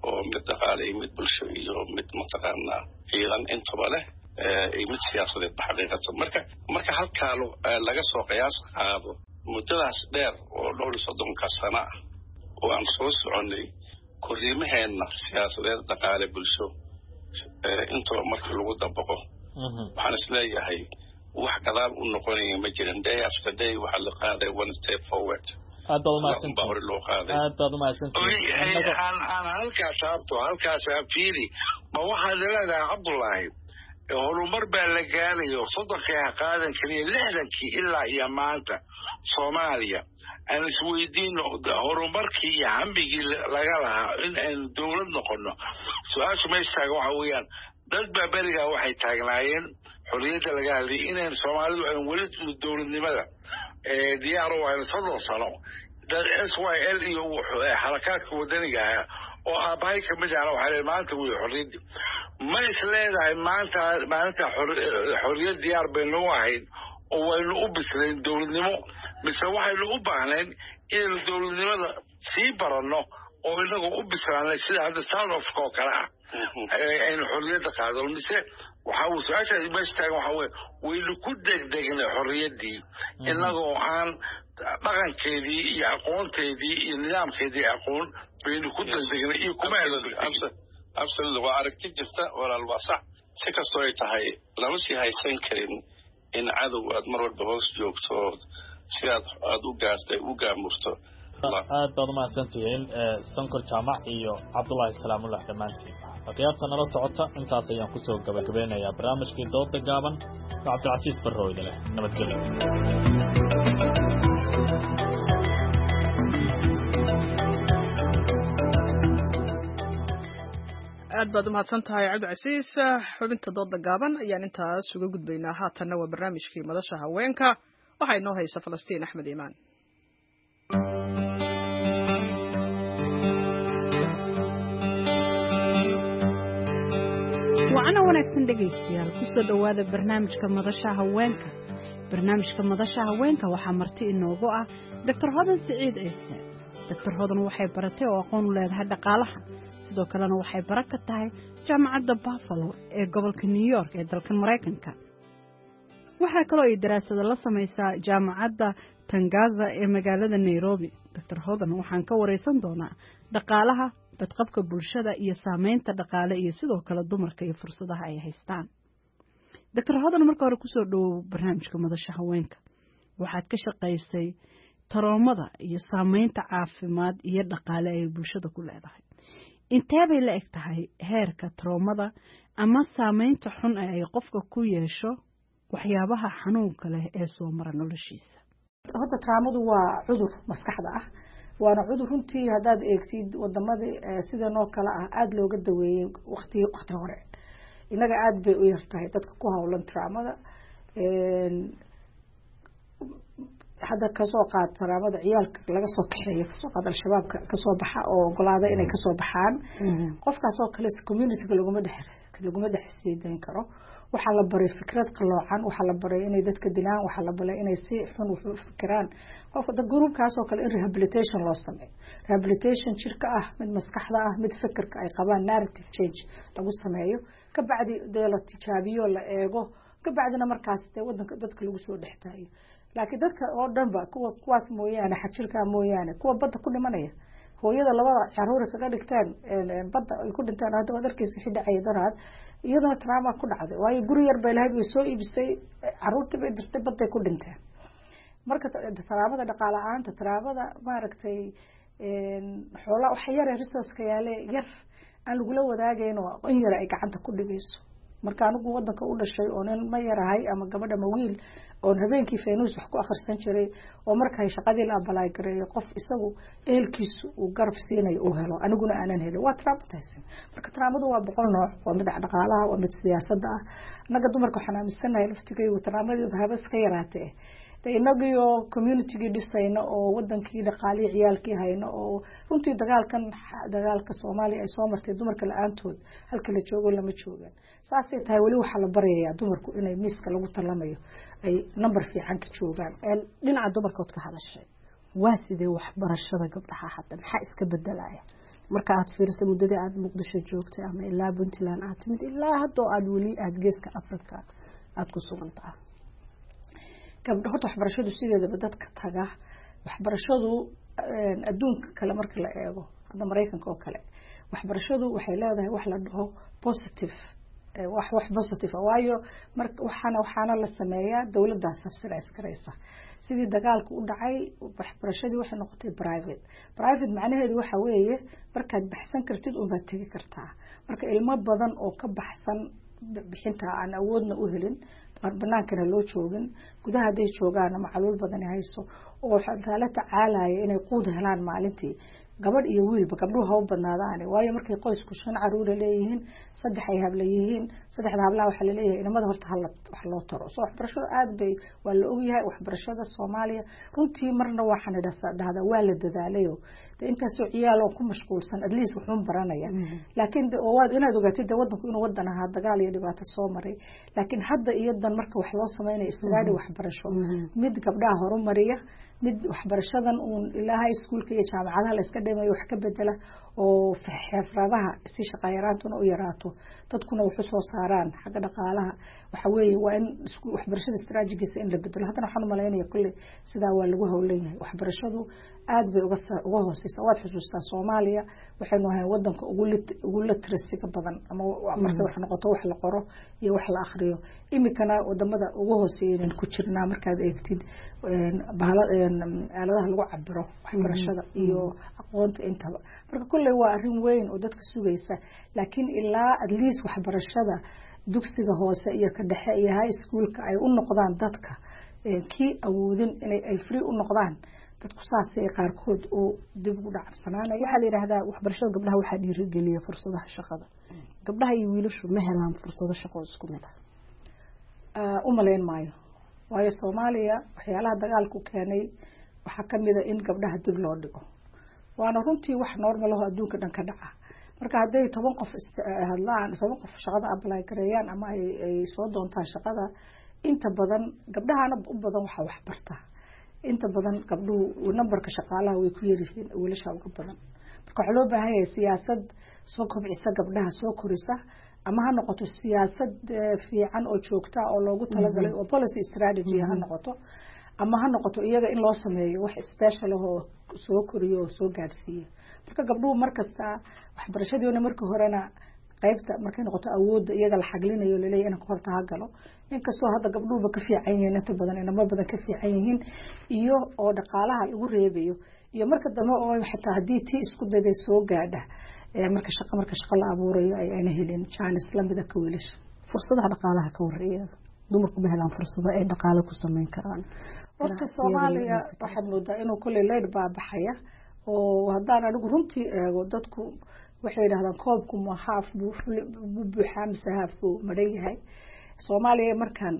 oo mid dhaqaale iyo mid bulsho iyo mid mataqaanaa ciidan intaba leh iyo mid siyaasadeed xaqiiqatan marka marka halkaa laga soo qiyaas qaado muddadaas dheer oo dhowr iyo soddonka sano ah oo aan soo soconay korriimaheenna siyaasadeed dhaqaale bulsho intaba marka lagu dabaqo waxaan isleeyahay wax gadaal u noqonaya ma jirin day after day waxaa la qaaday one step forward aad baad umahadsantahay aad baad umahadsantahay aan aan halkaas saabto halkaas fiiri ma waxaad leedahay Cabdullaahi horumar baa la gaarayo soddonka qaadan kaliya lixdankii ilaa iyo maanta Soomaaliya aan isweydiino horumarkii iyo hambigii laga lahaa in aan dawlad noqono su'aashu meesha waxa weeyaan dad baa bariga waxay taagnaayeen xorriyadda laga hadlay inaan Soomaalidu ay weli dawladnimada ee diyaar u ah soddon sano dad S Y L iyo xarakaadka wadaniga ah oo aabay ka mid ah waxa maanta way xorriyad ma isleedahay maanta maanta xorriyad diyaar bay noo ahayd oo waynu u bisleen dawladnimo mise waxaynu u baahneen in dawladnimada sii barano oo inagu u bislaanay sida hadda South Africa oo kale ah aynu xorriyadda qaado mise waxa uu su'aasha meesha taagan waxa weeye waynu ku degdegnay xorriyaddii inagoo aan dhaqankeedii iyo aqoonteedii iyo nidaamkeedii aqoon baynu ku degdegnay iyo kuma absolutely waa aragti jirta walaal waa sax si kastoo ay tahay lama sii haysan karin in cadow aad mar walba hoos joogto si aad aad u gaartay u gaamurto aad baad umahadsantihiin Sonkor Jaamac iyo Cabdullaahi Salaamullah dhammaantiin akhyaarta nala socota intaas ayaan kusoo gabagabeynayaa barnaamijkii dooda gaaban Cabdilcasiis Barroowde leh nabadgelyo aad baad umahadsantahay Cabdilcasiis xubinta dooda gaaban ayaan intaas uga gudbaynaa haatanna waa barnaamijkii madasha haweenka waxay noo haysaa Falastiin Axmed Iimaan وأنا ونكسن دقيقتيال كسو دوادة برنامج كمدشا هوينكا برنامج كمدشا هوينكا وحامرتي إنه بقى دكتور هذا سعيد عيسى دكتور هذا وحي برتي وأقول له هذا قالها sidoo kalena waxay baraka tahay jaamacadda Buffalo ee gobolka New York ee dalka Mareykanka waxa kale oo ay daraasado la sameeyay jaamacadda Tangaza ee magaalada Nairobi Doctor Hodan waxaan ka wareysan doonaa dhaqaalaha badqabka bulshada iyo saameynta dhaqaale iyo sidoo kale dumarka iyo fursadaha ay haystaan Doctor Hodan marka hore ku soo dhaw barnaamijka madasha haweenka waxaad ka shaqeysay taroomada iyo saameynta caafimaad iyo dhaqaale ee bulshada ku leedahay intee bay la eg tahay heerka taroomada ama saameynta xun ay qofka ku yeesho waxyaabaha xanuunka leh ee soo mara noloshiisa horta taroomadu waa cudur maskaxda ah waana cudur runtii haddaad eegtid wadamada sida noo kala ah aad looga daweeyay waqti waqti hore inaga aad bay u yartahay dadka ku hawlan taroomada hadda kasoo qaad taroomada ciyaalka laga soo kaxeeyo kasoo qaad al-shabaabka kasoo baxa oo ogolaada inay kasoo baxaan qofkaas oo kale community-ga laguma dhex laguma dhex siideyn karo waxa la baray fikrad qaloocan waxa la baray inay dadka dilaan waxa la baray inay si xun u fikiraan qofka dad groupkaas oo kale in rehabilitation loo sameeyo rehabilitation jirka ah mid maskaxda ah mid fikirka ay qabaan narrative change lagu sameeyo ka bacdi dee la tijaabiyo la eego ka bacdina markaas dee wadanka dadka lagu soo dhextaayo laakiin dadka oo dhan ba kuwa kuwaas mooyaane xajirka mooyaane kuwa badda ku dhimanaya hooyada labada caruur kaga dhigtaan badda ay ku dhintaan hadda wadarkiisa xidha ay daraad iyadoo trauma ku dhacday waayo guri yar bay lahayd way soo iibisay caruurtii bay dirtay badday ku dhinteen marka traumada dhaqaale ahaanta traumada maaragtay xoolo wax yar ee resource-ka yaale yar aan lagula wadaagayn oo in yar ay gacanta ku dhigayso marka anigu wadanka u dhashay oo nin ma yarahay ama gabadha ma wiil oo habeenkii feenus wax ku akhrisan jiray oo markay shaqadii la abalay gareeyo qof isagu eelkiisu uu garab siinayo uu helo aniguna aanan helin waa traumatizing marka traumadu waa boqol nooc waa mid dhaqaalaha waa mid siyaasadda ah anaga dumarka waxaan aaminsanahay laftigaygu traumadii habas ka yaraatay inagiyo community-gii dhisayna oo wadankii dhaqaalii ciyaalkii hayna oo runtii dagaalkan dagaalka Soomaaliya ay soo martay dumarka la'aantood halka la joogo lama joogan saasay tahay wali waxa la barayaa dumarku inay miiska lagu talamayo ay number fiican ka joogaan ee dhinaca dumarkood ka hadashay waa sidee wax barashada gabdhaha hadda maxaa iska bedelaya marka aad fiiriso muddadii aad muqdisho joogtay ama ilaa puntland aad timid ilaa haddoo aad weli aad geeska africa aad ku sugan tahay gabdho horta waxbarashadu sideedaba dadka taga waxbarashadu adduunka kale marka la eego hadda maraykanka oo kale waxbarashadu waxay leedahay wax la dhaho positive wax wax positive waayo marka waxaana waxaana la sameeyaa dawladda subsidize karaysa sidii dagaalku u dhacay waxbarashadii waxay noqotay private private macnaheedu waxa weeye markaad baxsan kartid oo baad tagi kartaa marka ilmo badan oo ka baxsan bixinta aan awoodna u helin banaankana loo joogin gudaha haday joogaan macluul badan hayso oo waxa la tacaalaya inay quud helaan maalintii gabadh iyo wiilba gabdhuhu ha u badnaadaan waayo markay qoysku shan caruur leeyihiin saddex ay habla yihiin saddexda hablaha waxa la leeyahay inamada horta hal wax loo taro soo waxbarashada aad bay waa la og yahay waxbarashada Soomaaliya runtii marna waxaan dhahdaa waa la dadaalayo inta soo ciyaal oo ku mashquulsan at least wuxuu baranaya laakiin waad inaad ogaatid wadanku inuu wadan ahaa dagaal iyo dhibaato soo maray laakiin hadda iyadan marka wax loo sameeyo islaadi waxbarasho mid gabdhaha horumariya mid waxbarashadan uu ilaahay iskuulka iyo jaamacadaha la iska dhimayo wax ka bedela oo xirfadaha si shaqaalaantuna u yaraato dadkuna wuxuu soo saaraan xagga dhaqaalaha waxa weeye waa in waxbarashada istiraatijigiisa in la bedelo hadana waxaan maleeynaya kulli sida waa lagu hawlan yahay waxbarashadu aad bay uga uga hooseysa waad xusuustaa Soomaaliya waxaynu ahay wadanka ugu ugu latrasiga badan ama marka wax noqoto wax la qoro iyo wax la akhriyo imikana wadamada ugu hooseeyeen ku jirnaa markaad eegtid aaladaha lagu cabiro waxbarashada iyo aqoonta intaba marka kulli waa arrin weyn oo dadka sugaysa laakiin ilaa at least waxbarashada dugsiga hoose iyo ka dhexe iyo high schoolka ay u noqdaan dadka kii awoodin inay ay free u noqdaan dadku saasay qaarkood oo dib u dhacsanaanaya waxa la yiraahdaa waxbarashada gabdhaha waxa dhiirigeliya fursadaha shaqada gabdhaha iyo wiilashu ma helaan fursado shaqo isku mid ah u maleyn maayo waayo Soomaaliya waxyaalaha dagaalku keenay waxa kamid ah in gabdhaha dib loo dhigo waana runtii wax normal ah adduunka dhan ka dhaca marka haday toban qof hadlaan toban qof shaqada apply gareeyaan ama ay soo doontaan shaqada inta badan gabdhahana u badan waxa wax barta inta badan gabdhuhu numberka shaqaalaha way ku yeerihiin wiilasha ugu badan marka waxa loo baahan yahay siyaasad soo kobcisa gabdhaha soo korisa ama ha noqoto siyaasad fiican oo joogta oo loogu talagalay oo policy strategy ha noqoto ama ha noqoto iyaga in loo sameeyo wax special oo soo koriyo soo gaarsiiyo marka gabdhuhu markasta waxbarashadoona marka horena qaybta markay noqoto awood iyaga la xaglinayo leeyahay in qorta ha galo inkastoo hadda gabdhuhu ka fiican yihiin inta badan inama badan ka fiican yihiin iyo oo dhaqaalaha lagu reebayo iyo marka dambe oo xitaa hadii tii isku dayday soo gaadha ee marka shaqo marka shaqo la abuurayo ay ayna helin chance lamida ka wiilasha fursadaha dhaqaalaha ka wareeya dumarku ma helaan fursado ay dhaqaale ku sameyn karaan waqti Soomaaliya waxaad moodaa inuu kulli leed baa baxaya oo hadaan anigu runtii eego dadku waxay yiraahdaan koobku ma half buu buuxaa mise half buu maray yahay Soomaaliya markaan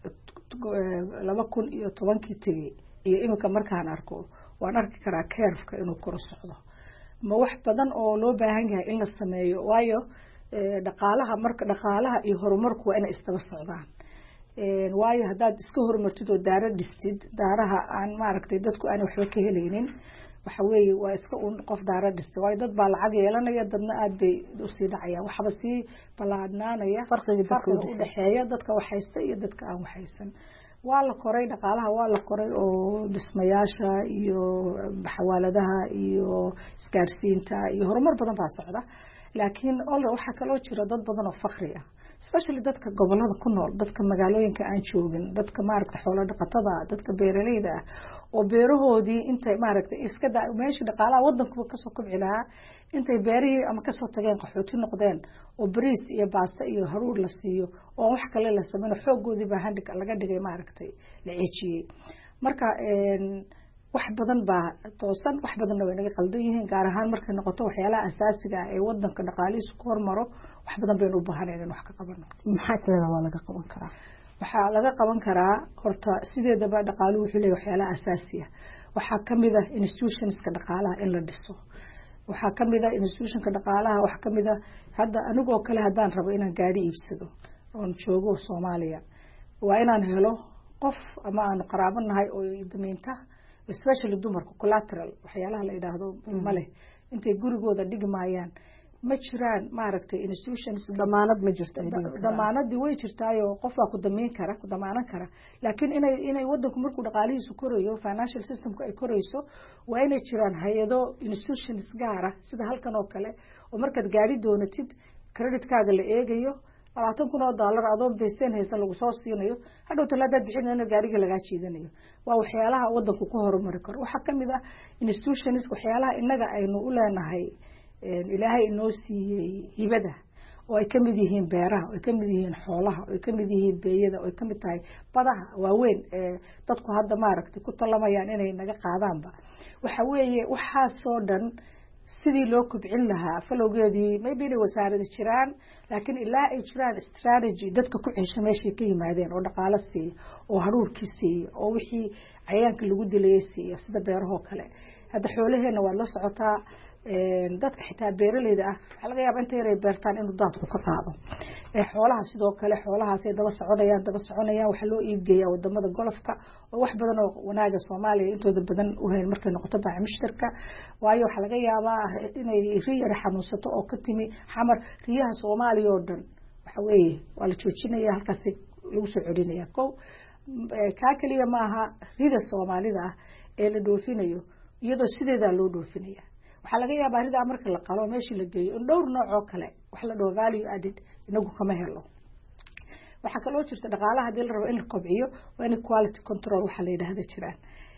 laba kun iyo tobankii tagay iyo imika markaan arko waan arki karaa curve-ka inuu kor socdo ma wax badan oo loo baahan yahay in la sameeyo waayo dhaqaalaha marka dhaqaalaha iyo horumarku waa inay istaba socdaan waayo hadaad iska horumartid oo daara dhistid daaraha aan maaragtay dadku aan waxba ka helaynin waxa weeye waa iska un qof daara dhistay waayo dad baa lacag yeelanaya dadna aad bay u sii dhacayaan waxba sii balaadnaanaya farqiga dadka u dhaxeeya dadka wax haysta iyo dadka aan wax haysan waa la koray dhaqaalaha waa la koray oo dhismayaasha iyo xawaaladaha iyo isgaarsiinta iyo horumar badan baa socda laakiin all waxa kale jira dad badan oo faqri ah especially dadka gobolada ku nool dadka magaalooyinka aan joogin dadka maaragtay xoolo dhaqatada dadka beeraleyda ah oo beerahoodii intay maaragtay iska meeshii dhaqaalaha wadanku ka soo kobci lahaa intay beerihii ama ka soo tageen qaxooti noqdeen oo bariis iyo baasta iyo haruur la siiyo oo wax kale la sameeyo xoogoodii baa handhig laga dhigay maaragtay la ceejiyay marka wax badan baa toosan wax badan way naga qaldan yihiin gaar ahaan markay noqoto waxyaalaha asaasiga ah ee wadanka dhaqaalihiisa ku hormaro wax badan baynu u baahaneen in wax ka qabano maxaa tirada waa laga qaban karaa waxaa laga qaban karaa horta sideedaba dhaqaaluhu wuxuu leeyahay waxyaalaha asaasi ah waxaa kamid ah institutionska dhaqaalaha in la dhiso waxaa kamid ah institutionka dhaqaalaha wax kamid ah hadda anigoo kale hadaan rabo inaan gaari iibsado oon joogo Soomaaliya waa inaan helo qof ama aan qaraabo nahay oo damiinta especially dumarka collateral waxyaalaha la yidhaahdo ma leh intay gurigooda dhigmayaan ma jiraan maaragtay institutions damaanad ma jirto damaanadii way jirtaayo qof baa ku damiin kara ku damaanan kara laakiin inay inay wadanku markuu dhaqaalihiisu korayo financial systemku ay korayso waa inay jiraan hay-ado institutions gaara sida halkan oo kale oo markaad gaari doonatid creditkaaga la eegayo labaatan kun oo dollar adoon beysteen haysan lagu soo siinayo hadhow talaadaad bixinayna gaariga lagaa jiidanayo waa waxyaalaha wadanku ku horumari karo waxaa kamid ah institutions waxyaalaha inaga aynu u leenahay ilaahay inoo siiyey hibada oo ay kamid yihiin beeraha oo ay kamid yihiin xoolaha oo ay kamid yihiin beeyada oo ay kamid tahay badaha waaweyn ee dadku hadda maaragtay ku talamayaan inay naga qaadaanba waxa weeye waxaasoo dhan sidii loo kobcin lahaa falowgeedii maybe inay wasaarada jiraan laakiin ilaa ay jiraan strategy dadka ku cesha meeshay ka yimaadeen oo dhaqaalo siiya oo haruurkii siiya oo wixii cayaanka lagu dilayay siiya sida beerahoo kale hadda xoolaheena waad la socotaa dadka xitaa beeraleyda ah waxaa laga yaaba inta yaray beertaan inuu daadku ka qaado xoolaha sidoo kale xoolahaasay daba soconayaan daba soconayaan waxaa loo iibgeeyaa wadamada golofka oo wax badan oo wanaaga soomaaliya intooda badan u hayn markay noqoto baac mushtarka waayo waxaa laga yaabaa inay ri yara xanuunsato oo ka timi xamar riyaha soomaaliya oo dhan waxa weeye waa la joojinaya halkaasi lagu soo celinaya ko kaa keliya maaha rida soomaalida ah ee la dhoofinayo iyadoo sideedaa loo dhoofinaya waxaa laga yaabaa ridaa marka la qalo meeshii la geeyo in dhowr nooc oo kale wax la dhaho value added inagu kama helo waxaa kaloo jirta dhaqaalaha hadii la rabo in la kobciyo waa in quality control waxaa la yidhaahda jiraan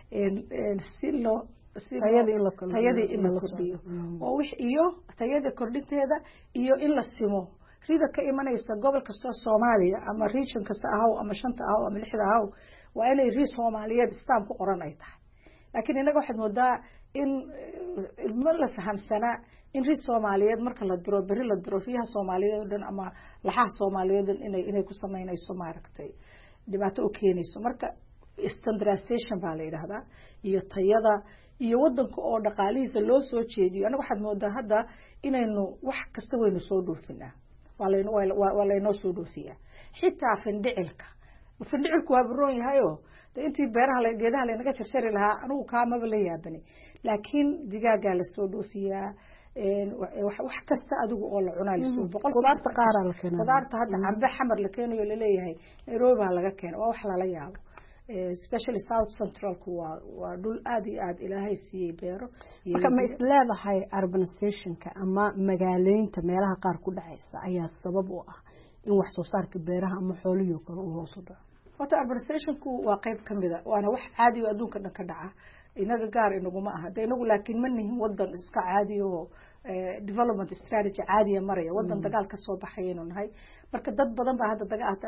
si loo tayadii in la kordhiyo oo wix iyo tayada kordhinteeda iyo in la simo rida ka imanaysa gobol kastoo soomaaliya ama region kasta ahaw ama shanta ahaw ama lixda ahaw waa inay ri soomaaliyeed stam ku qoran ay tahay laakiin inaga waxaad moodaa in ma la fahamsanaa in ri soomaaliyeed marka la diro beri la diro riyaha soomaaliyeed oo dhan ama laxaha soomaaliyeed inay inay ku sameynayso maaragtay dhibaato u keenayso marka standardization baa la yidhaahdaa iyo tayada iyo wadanka oo dhaqaalihiisa loo soo jeediyo anaga waxaad moodaa hadda inaynu wax kasta waynu soo dhoofinaa waa layn waa laynoo soo dhoofiyaa xitaa findhicilka findhicilku waa baroon yahayo intii beeraha geedaha laynaga jarjari lahaa anigu kaamaba la yaabani laakiin digaagaa lasoo dhoofiyaa wax kasta adigu oo la cunaa lasoo boqol qudaarta qaara la keenaa qudaarta hadda cambe xamar la keenayo laleeyahay Nairobi baa laga keena waa wax lala yaabo especially south centralku waa waa dhul aad iyo aad ilaahay siiyey beero marka ma isleedahay urbanizationka ama magaaleynta meelaha qaar ku dhacaysa ayaa sabab u ah in wax soo saarka beeraha ama xooliyo kale uu hoos u dhaco horta urbanizationku waa qayb kamid ah waana wax caadi oo adduunka dhan ka dhaca inaga gaar inaguma aha de inagu laakiin ma nihin wadan iska caadi oo development strategy caadiya maraya wadan dagaal ka soo baxayaynu nahay marka dad badan baa hadda dagaal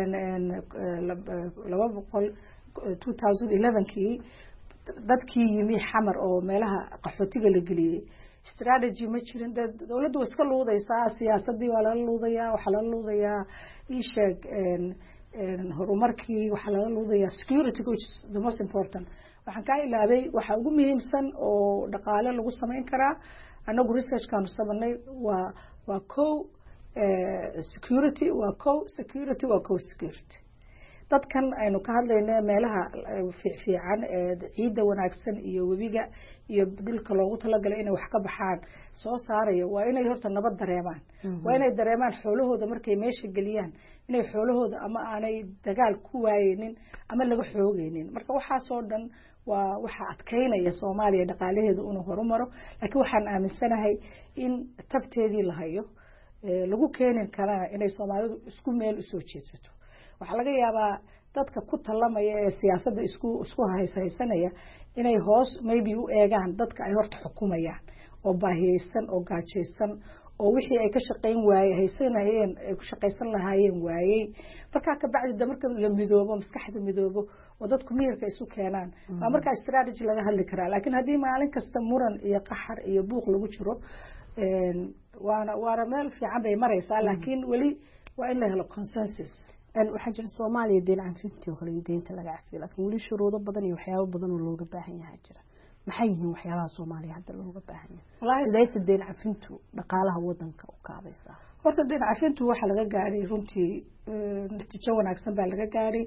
laba boqol two thousand elevenkii dadkii yimi xamar oo meelaha qaxootiga la geliyey strategy ma jirin dowladdu waa iska luudaysaa siyaasadii waa lala luudayaa waxaa lala luudayaa isheeg horumarkii waxaa lala luudayaa security which is the most important waxaan kaa ilaabay waxaa ugu muhiimsan oo dhaqaale lagu samayn karaa anagu researchkaanu samanay waa waa co security waa co security waa co security dadkan aynu ka hadlayna meelaha fiican ee ciidda wanaagsan iyo webiga iyo dhulka loogu talagalay inay wax ka baxaan soo saarayo waa inay horta nabad dareemaan waa inay dareemaan xoolahooda markay meesha geliyaan inay xoolahooda ama aanay dagaal ku waayeynin ama laga xoogeynin marka waxaasoo dhan waa waxa adkeynaya Soomaaliya dhaqaalaheedu inuu horumaro laakiin waxaan aaminsanahay in tabteedii la hayo lagu keenin karana inay Soomaalidu isku meel u soo jeedsato waxaa laga yaabaa dadka ku talamaya ee siyaasadda isku isku haysanaya inay hoos maybe u eegaan dadka ay horta xukumayaan oo baahiyeysan oo gaajeysan oo wixii ay ka shaqeyn waayay haysanayeen ay ku shaqeysan lahaayeen waayay marka ka bacdi marka la midoobo maskaxda midoobo oo dadku miyirka isu keenaan waa marka strategy laga hadli karaa laakiin haddii maalin kasta muran iyo qaxar iyo buuq lagu jiro waana waana meel fiican bay maraysaa laakiin weli waa in la helo consensus waxaa jira Soomaaliya deen cafintii oo kale deynta laga cafiyo laakiin weli shuruudo badan iyo waxyaabo badan oo looga baahan yahay jira maxay yihiin waxyaabaha Soomaaliya hadda looga baahan yahay sidaysa deen cafintu dhaqaalaha wadanka u kaabaysaa horta deen cafintu waxa laga gaaray runtii natiijo wanaagsan baa laga gaaray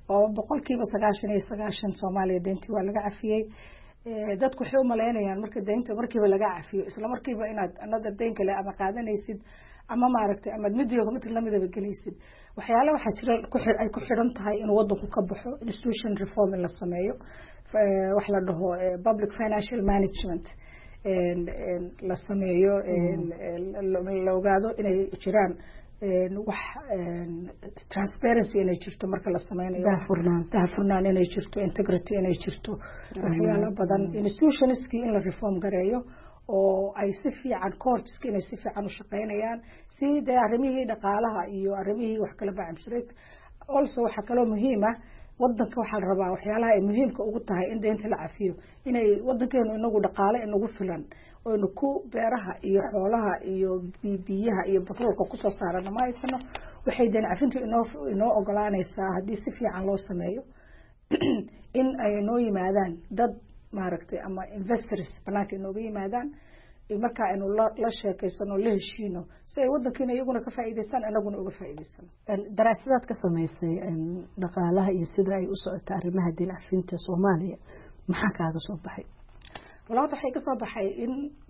oo boqolkiiba sagaashan iyo sagaashan Soomaaliya deyntii waa laga cafiyey dadku waxay u maleynayaan marka deynta markiiba laga cafiyo isla markiiba inaad another deyn kale ama qaadanaysid ama maaragtay ama midiyooga mid lamidaba gelaysid waxyaalo waxa jira ku xir ay ku xiran tahay in wadanku ka baxo institution reform la sameeyo wax la dhaho public financial management la sameeyo la ogaado inay jiraan wax transparency inay jirto marka la sameynayo daahfurnaan inay jirto integrity inay jirto waxyaalo badan institutionski in la reform gareeyo oo ay si fiican courtska inay si fiican u shaqeynayaan si de arrimihii dhaqaalaha iyo arrimihii wax kala bacamshireed also waxa kaloo muhiim ah wadanka waxa la rabaa waxyaalaha ay muhiimka ugu tahay in deynta la cafiyo inay wadankeenu inagu dhaqaale inagu filan oo ku beeraha iyo xoolaha iyo biyaha iyo batroolka ku soo saarana ma haysano waxay deyn cafintu inoo inoo ogolaanaysaa haddii si fiican loo sameeyo in ay noo yimaadaan dad maaragtay ama investors banaanka inooga yimaadaan marka aynu la sheekaysano la heshiino si ay wadankeena iyaguna ka faa'iideystaan anaguna uga faa'iideysano daraasadaad ka samaysay dhaqaalaha iyo sida ay u socoto arrimaha deyn cafinta Soomaaliya maxaa kaaga soo baxay walaal waxay ka soo baxay in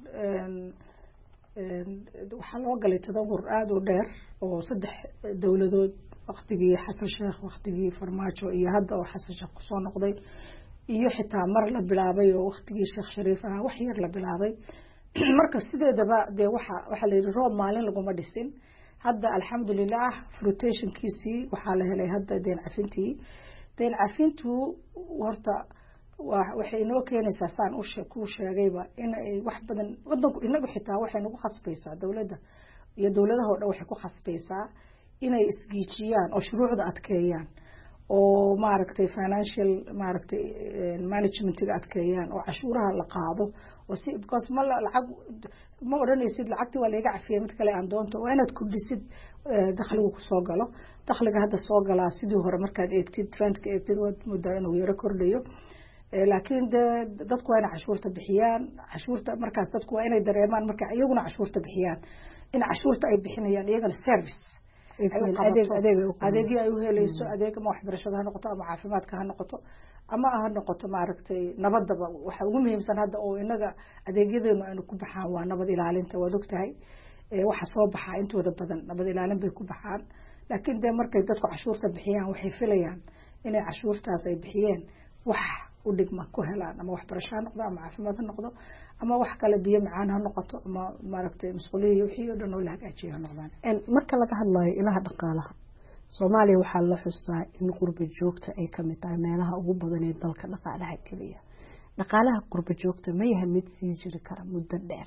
waxa loo galay tadawur aad u dheer oo saddex dawladood waqtigii Xasan Sheekh waqtigii Farmaajo iyo hadda oo Xasan Sheekh ku soo noqday iyo xitaa mar la bilaabay oo waqtigii Sheekh Shariif ah wax yar la bilaabay marka sideedaba de waxa waxa la yiri roob maalin lagu ma dhisin hadda alxamdulillah fruitationkiisii waxa la helay hadda deyn cafintii deyn cafintu horta waxay inoo keenaysaa saan u ku sheegayba in ay wax badan wadanku inagu xitaa waxay nagu khasbaysaa dawladda iyo dawladaha oo dhan waxay ku khasbaysaa inay isgiijiyaan oo shuruucda adkeeyaan oo maaragtay financial maaragtay managementiga adkeeyaan oo cashuuraha la qaado oo si because ma lacag ma oranaysid lacagtii waa laga cafiyay mid kale aan doonto waa inaad kordhisid dakhliga ku soo galo dakhliga hadda soo galaa sidii hore markaad eegtid trendka eegtid waad muddaa inuu yaro kordhayo laakiin dadku waa inay cashuurta bixiyaan cashuurta markaas dadku waa inay dareemaan marka iyaguna cashuurta bixiyaan in cashuurta ay bixinayaan iyagana service adeegii ay u helayso adeeg ama waxbarashada ha noqoto ama caafimaadka ha noqoto ama ha noqoto maaragtay nabadaba waxa ugu muhiimsan hadda oo inaga adeegyadeenu aynu ku baxaan waa nabad ilaalinta waad ogtahay waxa soo baxaa intooda badan nabad ilaalin bay ku baxaan laakiin de markay dadku cashuurta bixiyaan waxay filayaan inay cashuurtaas ay bixiyeen wax u dhigma ku helaan ama waxbarasho ha noqdo ama caafimaad ha noqdo ama wax kale biyo macaan ha noqoto ama maaragtay mas'uuliyad wixii oo dhan oo la hagaajiyo ha noqdaan marka laga hadlayo ilaha dhaqaalaha Soomaaliya waxaa la xusaa in qurba joogta ay ka mid tahay meelaha ugu badan ee dalka dhaqaalaha kaliya dhaqaalaha qurba joogta ma yahay mid sii jiri kara muddo dheer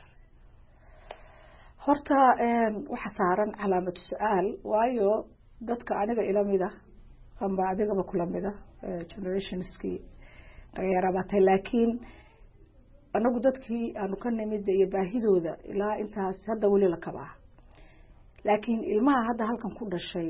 horta waxa saaran calaamad su'aal waayo dadka aniga ila mid ah ama adigaba kula mid ah generationski dhallinyarabatay laakiin anagu dadkii aanu ka nimid iyo baahidooda ilaa intaas hadda weli la kabaa laakiin ilmaha hadda halkan ku dhashay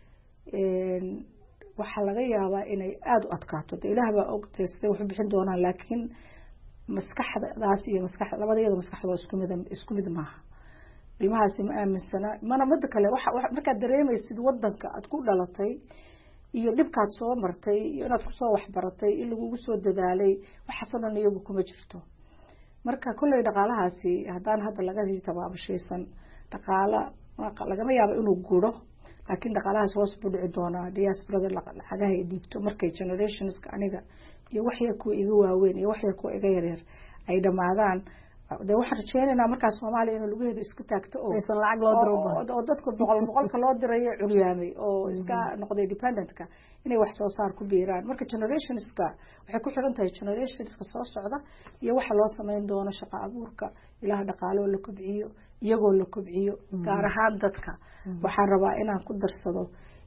waxaa laga yaabaa inay aada u adkaato de ilaah baa ogtay siday wax u bixin doonaan laakiin maskaxdaas iyo maskax labadayada maskaxdoo isku mid isku mid maaha ilmahaasi ma aaminsana mana mid kale waxa markaad dareemaysid wadanka aad ku dhalatay iyo dhibkaad soo martay iyo inaad ku soo waxbaratay in lagugu soo dadaalay waxaasoo dhan iyagu kuma jirto marka kulley dhaqaalahaasi haddaan hadda laga sii tabaabashaysan dhaqaala lagama yaabo inuu guuro laakiin dhaqaalahaas hoos buu dhici doonaa diasporada lacagaha ay dhiibto markay generationska aniga iyo waxyar kuwa iga waaweyn iyo waxyar kuwa iga yaryar ay dhamaadaan de waxaan rajeynaynaa markaas Soomaaliya inuu lugaheeda isku taagto oo aysan lacag loo diro oo dadku boqol boqolka loo dirayo curyaamay oo iska noqday dependentka inay wax soo saar ku biiraan marka generationska waxay ku xiran tahay generationska soo socda iyo waxa loo sameyn doono shaqo abuurka ilaha dhaqaale la kobciyo iyagoo la kobciyo gaar ahaan dadka waxaan rabaa inaan ku darsado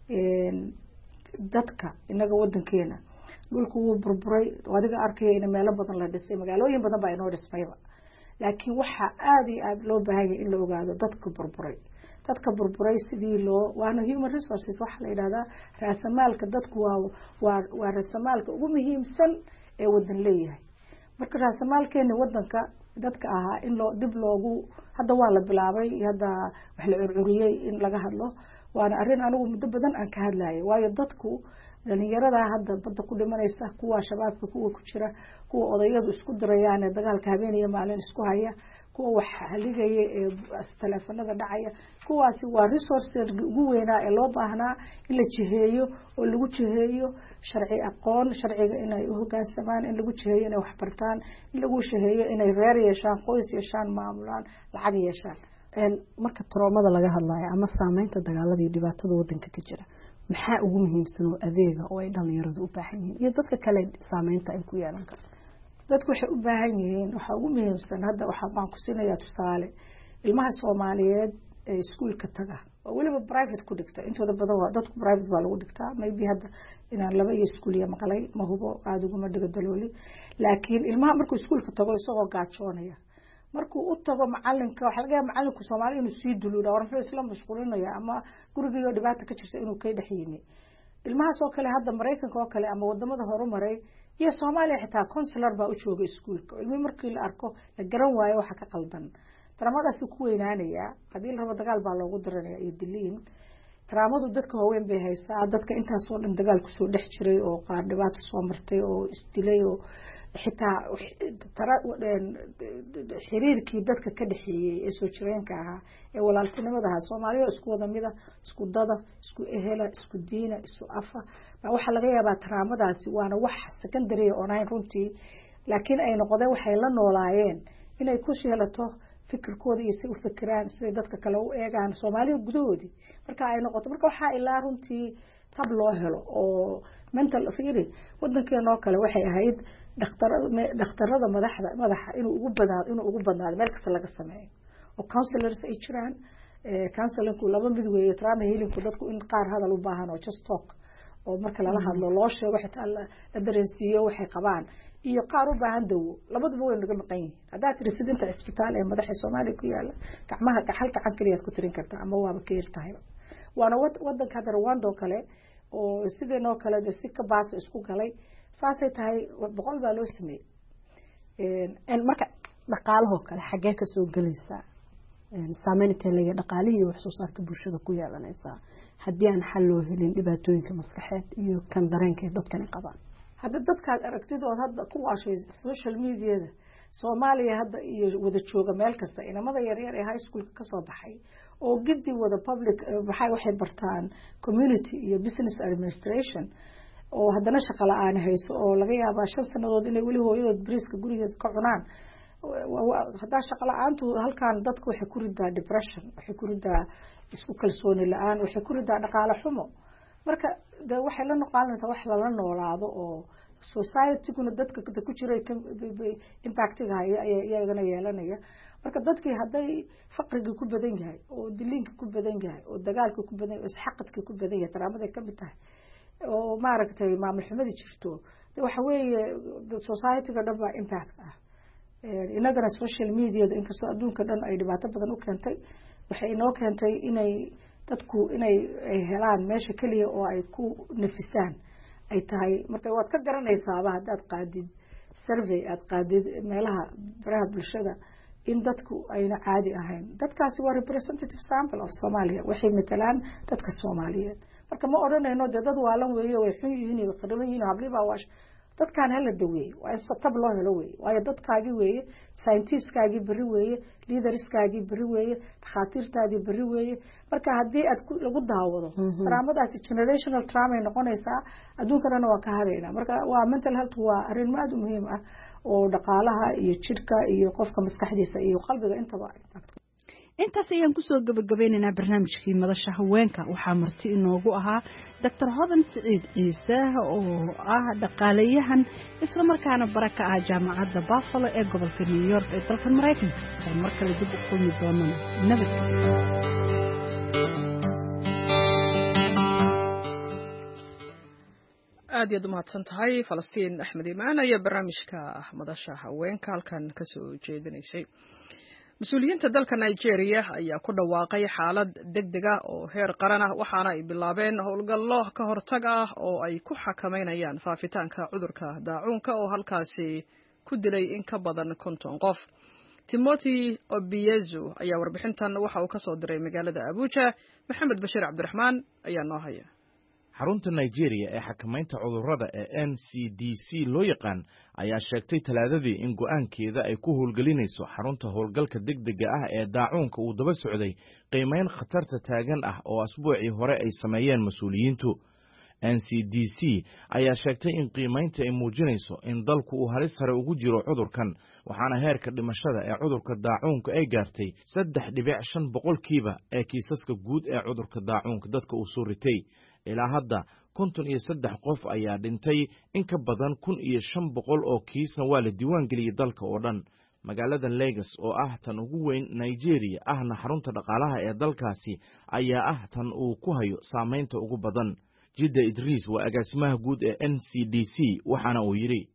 dadka inaga wadankeena dhulku wuu burburay adiga arkaya in meelo badan la dhisay magaalooyin badan baa inoo dhismayba laakiin waxa aad iyo aad loo baahan yahay in la ogaado dadka burburay dadka burburay sidii loo waana human resources waxa la yiraahdaa raasamaalka dadku waa waa waa raasamaalka ugu muhiimsan ee wadan leeyahay marka raasamaalkeena wadanka dadka ahaa in loo dib loogu hadda waa la bilaabay hadda wax la curcuriyay in laga hadlo waana arrin anigu muddo badan aan ka hadlayo waayo dadku dhalinyarada hadda badda ku dhimanaysa kuwa shabaabka kuwa ku jira kuwa odayadu isku dirayaan ee dagaalka habeen iyo maalin isku haya kuwa wax haligaya ee teleefanada dhacaya kuwaasi waa resource ugu weynaa ee loo baahnaa in la jiheeyo oo lagu jiheeyo sharci aqoon sharciga inay u hoggaansamaan in lagu jiheeyo inay wax bartaan in lagu jiheeyo inay reer yeeshaan qoys yeeshaan maamulaan lacag yeeshaan marka troomada laga hadlayo ama saameynta dagaalada iyo dhibaatada wadanka ka jira maxaa ugu muhiimsan oo adeega oo ay dhalinyaradu u baahan yihiin iyo dadka kale saameynta ay ku yeelan karto dadku waxay u baahan yihiin waxa ugu muhiimsan hadda waxa aan ku siinayaa tusaale ilmaha Soomaaliyeed ee iskuulka taga oo waliba private ku dhigta intooda badan waa dadku private baa lagu dhigtaa maybe hadda inaan laba iyo iskuuliya maqlay ma hubo aad ugu ma dhiga dalooli laakiin ilmaha markuu iskuulka tago isagoo gaajoonaya markuu u tago macalinka waxa laga yaabaa macalinku Soomaali inuu sii duluudo war muxuu isla mashquulinaya ama gurigiyo dhibaato ka jirta inuu ka dhaxiyay ilmahaas oo kale hadda Mareykanka oo kale ama wadamada horumaray iyo Soomaaliya xitaa consular baa u jooga iskuulka ilmi markii la arko la garan waayo waxa ka qaldan taramadaas ku weynaanaya qabiil raba dagaal baa loogu daranaya iyo diliin taramadu dadka haween bay haysaa dadka intaas oo dhan dagaal ku soo dhex jiray oo qaar dhibaato soo martay oo isdilay oo xitaa xiriirkii dadka ka dhaxeeyay ee soo jireenka ahaa ee walaaltinimada ahaa Soomaaliya isku wada mid ah isku dada isku ehela isku diina isku afa waxa laga yaabaa taramadaasi waana wax secondary oo aan runtii laakiin ay noqday waxay la noolaayeen inay ku sheelato fikirkooda iyo si u fikiraan si dadka kale u eegaan Soomaaliya gudahoodii marka ay noqoto marka waxa ilaa runtii tab loo helo oo mental fiiri wadankeena oo kale waxay ahayd dhakhtarada madaxda madaxa inuu ugu badnaado inuu ugu badnaado meel kasta laga sameeyo oo counselors ay jiraan ee counselingku laba mid weeye trauma healingku dadku in qaar hadal u baahan oo just talk oo marka lala hadlo loo sheego xitaa la dareensiiyo waxay qabaan iyo qaar u baahan dawo labaduba way naga maqan yihiin haddaad residenta isbitaal ee madaxa Soomaaliya ku yaala gacmaha gaxal gacan kaliya ku tirin kartaa ama waaba ka yartahay waana wadanka hadda Rwanda oo kale oo sideenoo kale si ka baas isku galay saasay tahay boqol baa loo sameeyay een marka dhaqaalaha kale xagee ka soo galaysa een saameynta leeya dhaqaalihi wax soo saarka bulshada ku yeelanaysa hadii aan xal loo helin dhibaatooyinka maskaxeed iyo kan dareenka dadkan qabaan hadda dadka aragtidooda hadda ku waashay social media-da Soomaaliya hadda iyo wada jooga meel kasta inamada yar yar ee high school ka soo baxay oo gidi wada public waxay waxay bartaan community iyo business administration oo haddana shaqo la'aan hayso oo laga yaabaa shan sanadood inay wali hooyadood bariiska gurigeeda ka cunaan hadda shaqo la'aantu halkan dadku waxay ku ridaa depression waxay ku ridaa isku kalsooni la'aan waxay ku ridaa dhaqaale xumo marka waxay la noqonaysaa wax la noolaado oo society-guna dadka ku jiray impact-ga ayagana yeelanaya marka dadkii hadday faqriga ku badan yahay oo dilinka ku badan yahay oo dagaalka ku badan yahay oo isxaqadka ku badan yahay taraamada ka mid tahay oo maaragtay maamul xumada jirto waxa weeye society-ga dhan baa impact ah inagana social media-da inkastoo adduunka dhan ay dhibaato badan u keentay waxay inoo keentay inay dadku inay helaan meesha kaliya oo ay ku nafisaan ay tahay marka waad ka garanaysaaba haddaad qaadid survey aad qaadid meelaha baraha bulshada in dadku ayna caadi ahayn dadkaasi waa representative sample of Somalia waxay matalaan dadka Soomaaliyeed marka ma oranayno dad waalan weeye way xun yihiin iyo qadaban yihiin habliba waash dadkan hal daweey waa satab loo helo weeye waayo dadkaagi weeye scientist-kaagi bari weeye leaders-kaagi bari weeye dhakhaatiirtaadi bari weeye marka hadii aad lagu daawado traumadaasi generational trauma ay noqonaysaa adduunkana waa ka harayna marka waa mental health waa arrin aad u muhiim ah oo dhaqaalaha iyo jidhka iyo qofka maskaxdiisa iyo qalbiga intaba intaas ayaan kusoo gabagabaynaynaa barnaamijkii madasha haweenka waxaa marti inoogu ahaa doctor Hodan Siciid Ciise oo ah dhaqaalayahan isla markaana baraka ah jaamacadda Buffalo ee gobolka New York ee dalka Mareykanka oo markale dib u kulmi doonana nabad aad iyo mahadsan tahay Falastiin Axmed Imaan ayaa barnaamijka madasha haweenka halkan ka soo jeedinaysay mas-uuliyiinta dalka Nigeria ayaa ku dhawaaqay xaalad degdeg ah oo heer qaran ah waxaana ay bilaabeen howlgallo ka hortag ah oo ay ku xakameynayaan faafitaanka cudurka daacuunka oo halkaasi ku dilay in ka badan konton qof Timothy Obiezu ayaa warbixintan waxa uu ka soo diray magaalada Abuja Maxamed Bashir Cabdiraxmaan ayaa noo haya xarunta Nigeria ee xakamaynta cudurrada ee N C D C loo yaqaan ayaa sheegtay talaadadii in go'aankeeda ay ku howlgelinayso xarunta howlgalka degdega ah ee daacuunka uu daba socday qiimeyn khatarta taagan ah oo asbuucii hore ay sameeyeen mas'uuliyiintu. N C D C ayaa sheegtay in qiimeynta ay muujinayso in dalku uu halis sare ugu jiro cudurkan, waxaana heerka dhimashada ee cudurka daacuunka ay gaartay saddex dhibic shan boqolkiiba ee kiisaska guud ee cudurka daacuunka dadka uu soo ritay. Ilaa hadda konton iyo saddex qof ayaa dhintay, in ka badan kun iyo shan boqol oo kiisna waa la diiwaan geliyey dalka oo dhan. Magaalada Lagos oo ah tan ugu weyn Nigeria ahna xarunta dhaqaalaha ee dalkaasi ayaa ah tan uu ku hayo saameynta ugu badan. Jidda Idris waa agaasimaha guud ee N C D C waxaana uu yidhi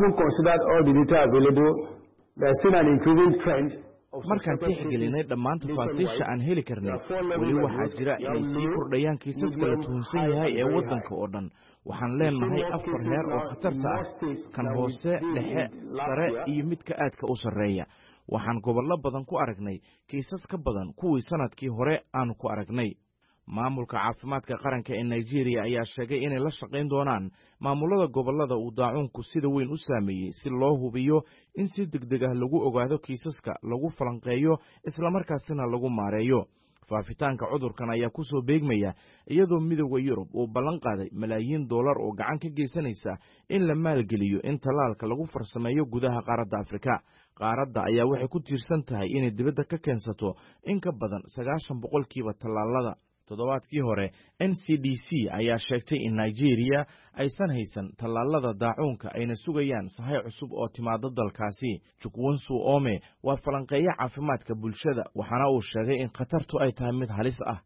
markaan tixgelinay dhammaan tafaasiisha aan heli karnay weli waxaa jira inay sii kordhayaan kiisaska la tuhunsan yahay ee waddanka oo dhan. waxaan leenahay afar heer oo khatarta ah, kan hoose, dhexe, sare iyo midka aadka u sarreeya. waxaan gobollo badan ku aragnay kiisas ka badan kuwii sanadkii hore aanu ku aragnay. maamulka caafimaadka qaranka ee Nigeria ayaa sheegay inay la shaqayn doonaan maamulada gobollada uu daacuunku sida weyn u saameeyey si loo hubiyo in si degdeg ah lagu ogaado kiisaska, lagu falanqeeyo isla markaasina lagu maareeyo. faafitaanka cudurkan ayaa ku soo beegmaya iyadoo midowda Yurub uu ballan qaaday malaayiin dollar oo gacan ka geysanaysa in la maalgeliyo in tallaalka lagu farsameeyo gudaha qaaradda Afrika. qaaradda ayaa waxay ku tiirsan tahay inay dibadda ka keensato in ka badan sagaashan boqolkiiba tallaalada. toddobaadkii hore N C D C ayaa sheegtay in Nigeria aysan haysan tallaalada daacuunka ayna sugayaan sahay cusub oo timaado dalkaasi. Chukwunsu Ome waa falanqeeye caafimaadka bulshada waxaana uu sheegay in khatartu ay tahay mid halis ah.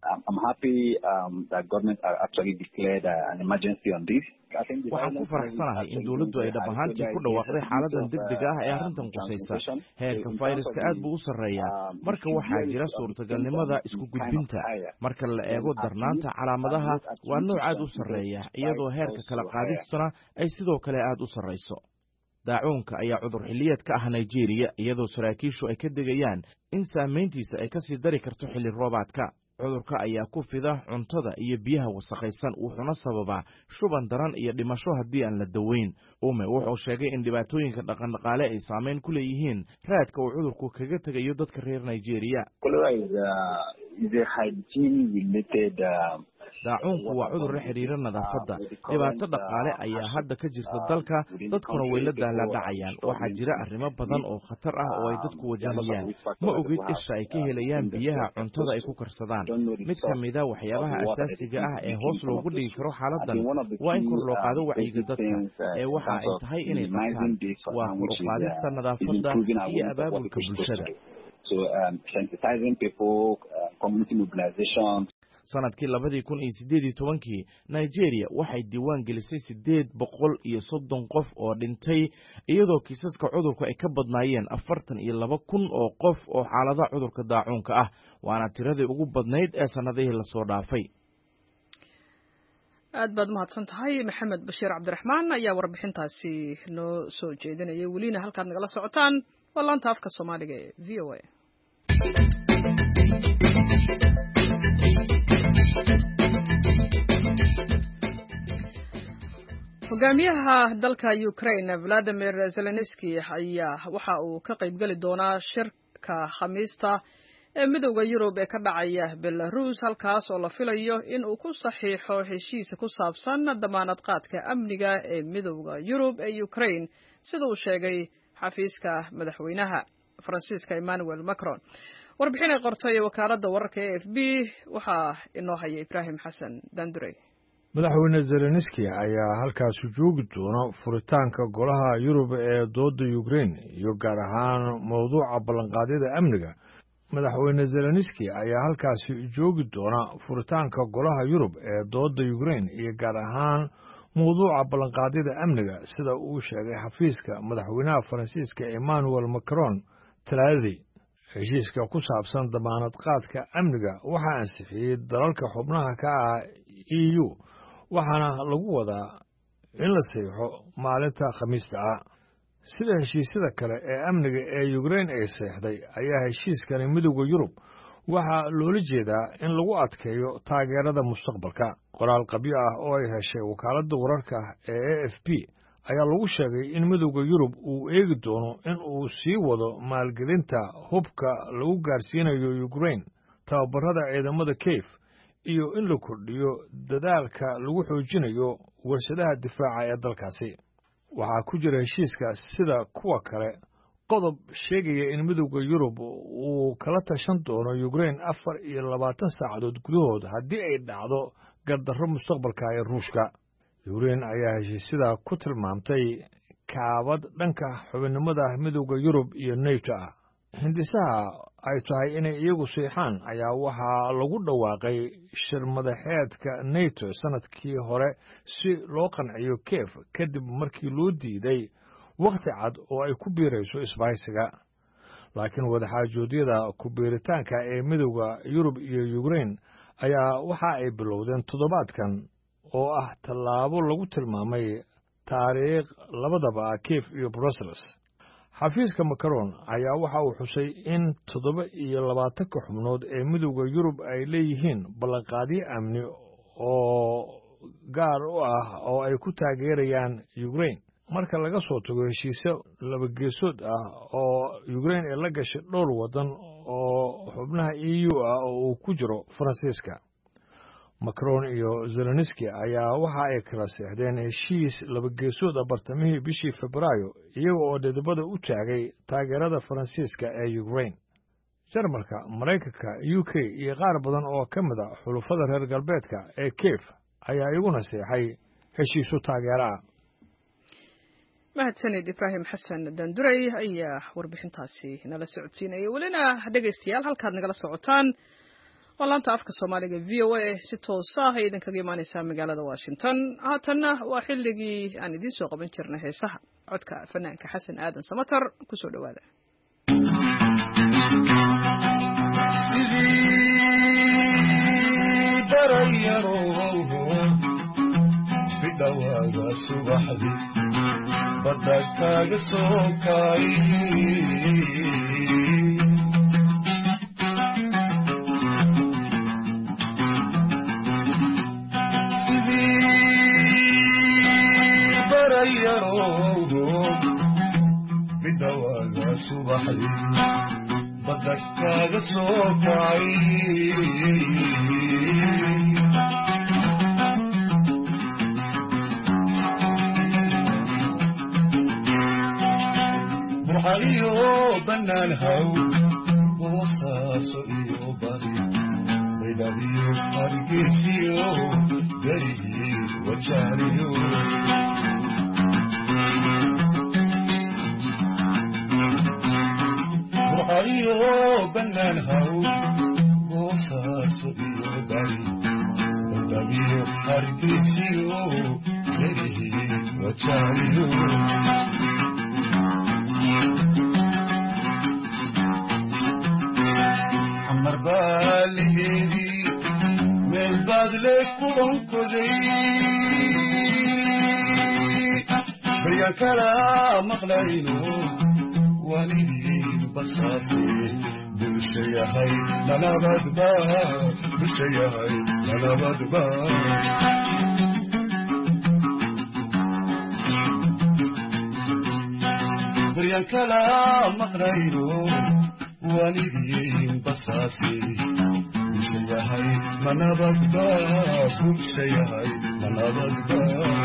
waxaan ku faraxsanahay in dowladdu ay dhab ahaantii ku dhawaaqday xaaladan degdega ah ee arrintan qusaysa. heerka fayraska aad buu u sarreeyaa, marka waxaa jira suurtagalnimada isku gudbinta. marka la eego darnaanta calaamadaha waa nooc aad u sarreeya, iyadoo heerka kala qaadistuna ay sidoo kale aad u sarrayso. daacuunka ayaa cudur xilliyeed ka ah Nigeria, iyadoo saraakiishu ay ka degayaan in saamayntiisa ay ka sii dari karto xilli roobaadka. cudurka ayaa ku fida cuntada iyo biyaha wasakhaysan, wuxuuna sababaa shuban daran iyo dhimasho haddii aan la daweyn. Ume wuxuu sheegay in dhibaatooyinka dhaqandhaqaale ay saameyn ku leeyihiin raadka uu cudurku kaga tegayo dadka reer Nigeria. daacuunku waa cudur la xidhiira nadaafadda. dhibaato dhaqaale ayaa hadda ka jirta dalka, dadkuna way la daaladhacayaan. waxaa jira arrimo badan oo khatar ah oo ay dadku wajahayaan. ma ogid isha ay ka helayaan biyaha, cuntada ay ku karsadaan. mid ka mida waxyaabaha asaasiga ah ee hoos loogu dhigi karo xaaladdan waa in kor loo qaado wacyiga dadka ee waxa ay tahay inay qabtaan. waa kor u qaadista nadaafadda iyo abaabulka bulshada. sanadkii labadii kun iyo siddeed iyo tobankii Nigeria waxay diiwaan gelisay siddeed boqol iyo soddon qof oo dhintay, iyadoo kiisaska cudurku ay ka badnaayeen afartan iyo laba kun oo qof oo xaalada cudurka daacuunka ah, waana tiradii ugu badnayd ee sanadihii la soo dhaafay. aad baad mahadsan tahay Maxamed Bashiir Cabdiraxmaan ayaa warbixintaasi noo soo jeedinayay. welina halkaad nagala socotaan waa laanta afka Soomaaliga ee V O A. hogaamiyaha dalka Ukraine Vladimir Zelensky ayaa waxa uu ka qayb gali doonaa shirka Khamiista ee midowda Yurub ee ka dhacaya Belarus, halkaas oo la filayo in uu ku saxiixo heshiis ku saabsan damaanad qaadka amniga ee midowda Yurub ee Ukraine, sida uu sheegay xafiiska madaxweynaha Faransiiska Emmanuel Macron. warbixin ay qortay wakaaladda wararka ee A F P waxaa inoo haya Ibrahim Xasan Dandurey. madaxweyne Zelensky ayaa halkaasi joogi doona furitaanka golaha Yurub ee dooda Ukraine iyo gaar ahaan mowduuca ballanqaadyada amniga. madaxweyne Zelensky ayaa halkaasi joogi doona furitaanka golaha Yurub ee dooda Ukraine iyo gaar ahaan mowduuca ballanqaadyada amniga, sida uu sheegay xafiiska madaxweynaha Faransiiska Emmanuel Macron talaadii. heshiiska ku saabsan damaanad qaadka amniga waxaa ansixiyey dalalka xubnaha ka ah E U, waxaana lagu wadaa in la saxiixo maalinta Khamiista ah. sida heshiisyada kale ee amniga ee Ukraine ay saxiixday ayaa heshiiskani midowda Yurub waxaa loola jeedaa in lagu adkeeyo taageerada mustaqbalka. qoraal qabyo ah oo ay heshay wakaaladda wararka ee A F P ayaa lagu sheegay in midowda Yurub uu eegi doono in uu sii wado maalgelinta hubka lagu gaarsiinayo Ukraine, tababarada ciidamada Kiev, iyo in la kordhiyo dadaalka lagu xoojinayo warshadaha difaaca ee dalkaasi. waxaa ku jira heshiiska sida kuwa kale qodob sheegaya in midowda Yurub uu kala tashan doono Ukraine afar iyo labaatan saacadood gudahood haddii ay dhacdo gardarro mustaqbalka ee Ruushka. Ukraine ayaa heshiisyada ku tilmaamtay kaabad dhanka xubinnimada midowda Yurub iyo NATO ah. hindisaha ay tahay inay iyagu siixaan ayaa waxaa lagu dhawaaqay shir madaxeedka NATO sanadkii hore si loo qanciyo Kiev kadib markii loo diiday waqti cad oo ay ku biirayso isbahaysiga. laakiin wadaxaajoodyada ku biiritaanka ee midowda Yurub iyo Ukraine ayaa waxa ay bilowdeen toddobaadkan oo ah tallaabo lagu tilmaamay taariikh labadaba Kiev iyo Brussels. xafiiska Macron ayaa waxa uu xusay in toddoba iyo labaatanka xubnood ee midowda Yurub ay leeyihiin ballanqaadyo amni oo gaar u ah oo ay ku taageerayaan Ukraine marka laga soo tago heshiisyo laba geesood ah oo Ukraine ay la gashay dhowr wadan oo xubnaha E U ah oo uu ku jiro Faransiiska. Macron iyo Zelensky ayaa waxa ay kala seexdeen heshiis laba geesood ah bartamihii bishii Febraayo iyaga oo dadabada u taagay taageerada Faransiiska ee Ukraine. Jarmalka, Mareykanka, U K iyo qaar badan oo ka mid ah xulufada reer galbeedka ee Kiev ayaa iyaguna seexay heshiisu taageero ah. mahadsanid Ibraahim Xasan Danduray ayaa warbixintaasi nala socodsiinayay. welina dhegaystayaal halkaad nagala socotaan waa laanta afka Soomaaliga V O A si toos ah idin kaga imaanaysa magaalada Washington. haatanna waa xilligii aan idin soo qaban jirnay heesaha. codka fanaanka Xasan Aadan Samatar ku soo dhawaada. sidii barayaro bidawaaga subaxdii badda kaaga soo kacay bidawaaga subaxdii badda kaaga soo kacay burxa iyo bannaan haw boosaaso iyo bari baydhabo hargeysiyo gariyi wajaariyo burxaiyo bannaan haw boosaaso iyo bari baydhabo hargeysiyo gariyi wajaariyo xamar baa laheedii meel baad le kubankoday baryaan kala maqlayno wanidii basaase bulsha yahay nalabadba bulsha yahay nalabadba baryaan kala maqlayno wanidii basaase bulsha yahay manabadba bulsha yahay manabadba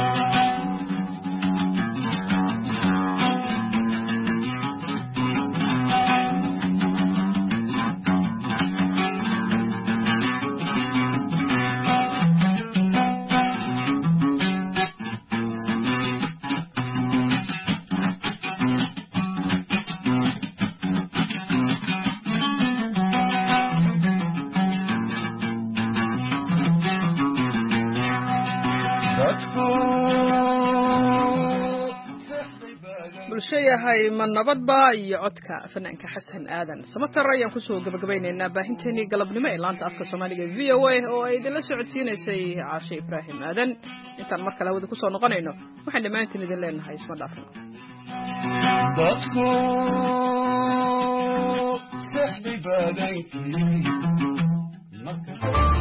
yahay ma nabadba iyo codka fanaanka Xasan Aadan Samatar ayaan ku soo gabagabaynaynaa baahinteennii galabnimo ee laanta afka Soomaaliga V O A oo ay idinla socodsiinaysay Caashe Ibraahim Aadan. intaan mar kale wada ku soo noqonayno waxaan dhammaantiin idin leenahay isma dhaafno. dadku badankii marka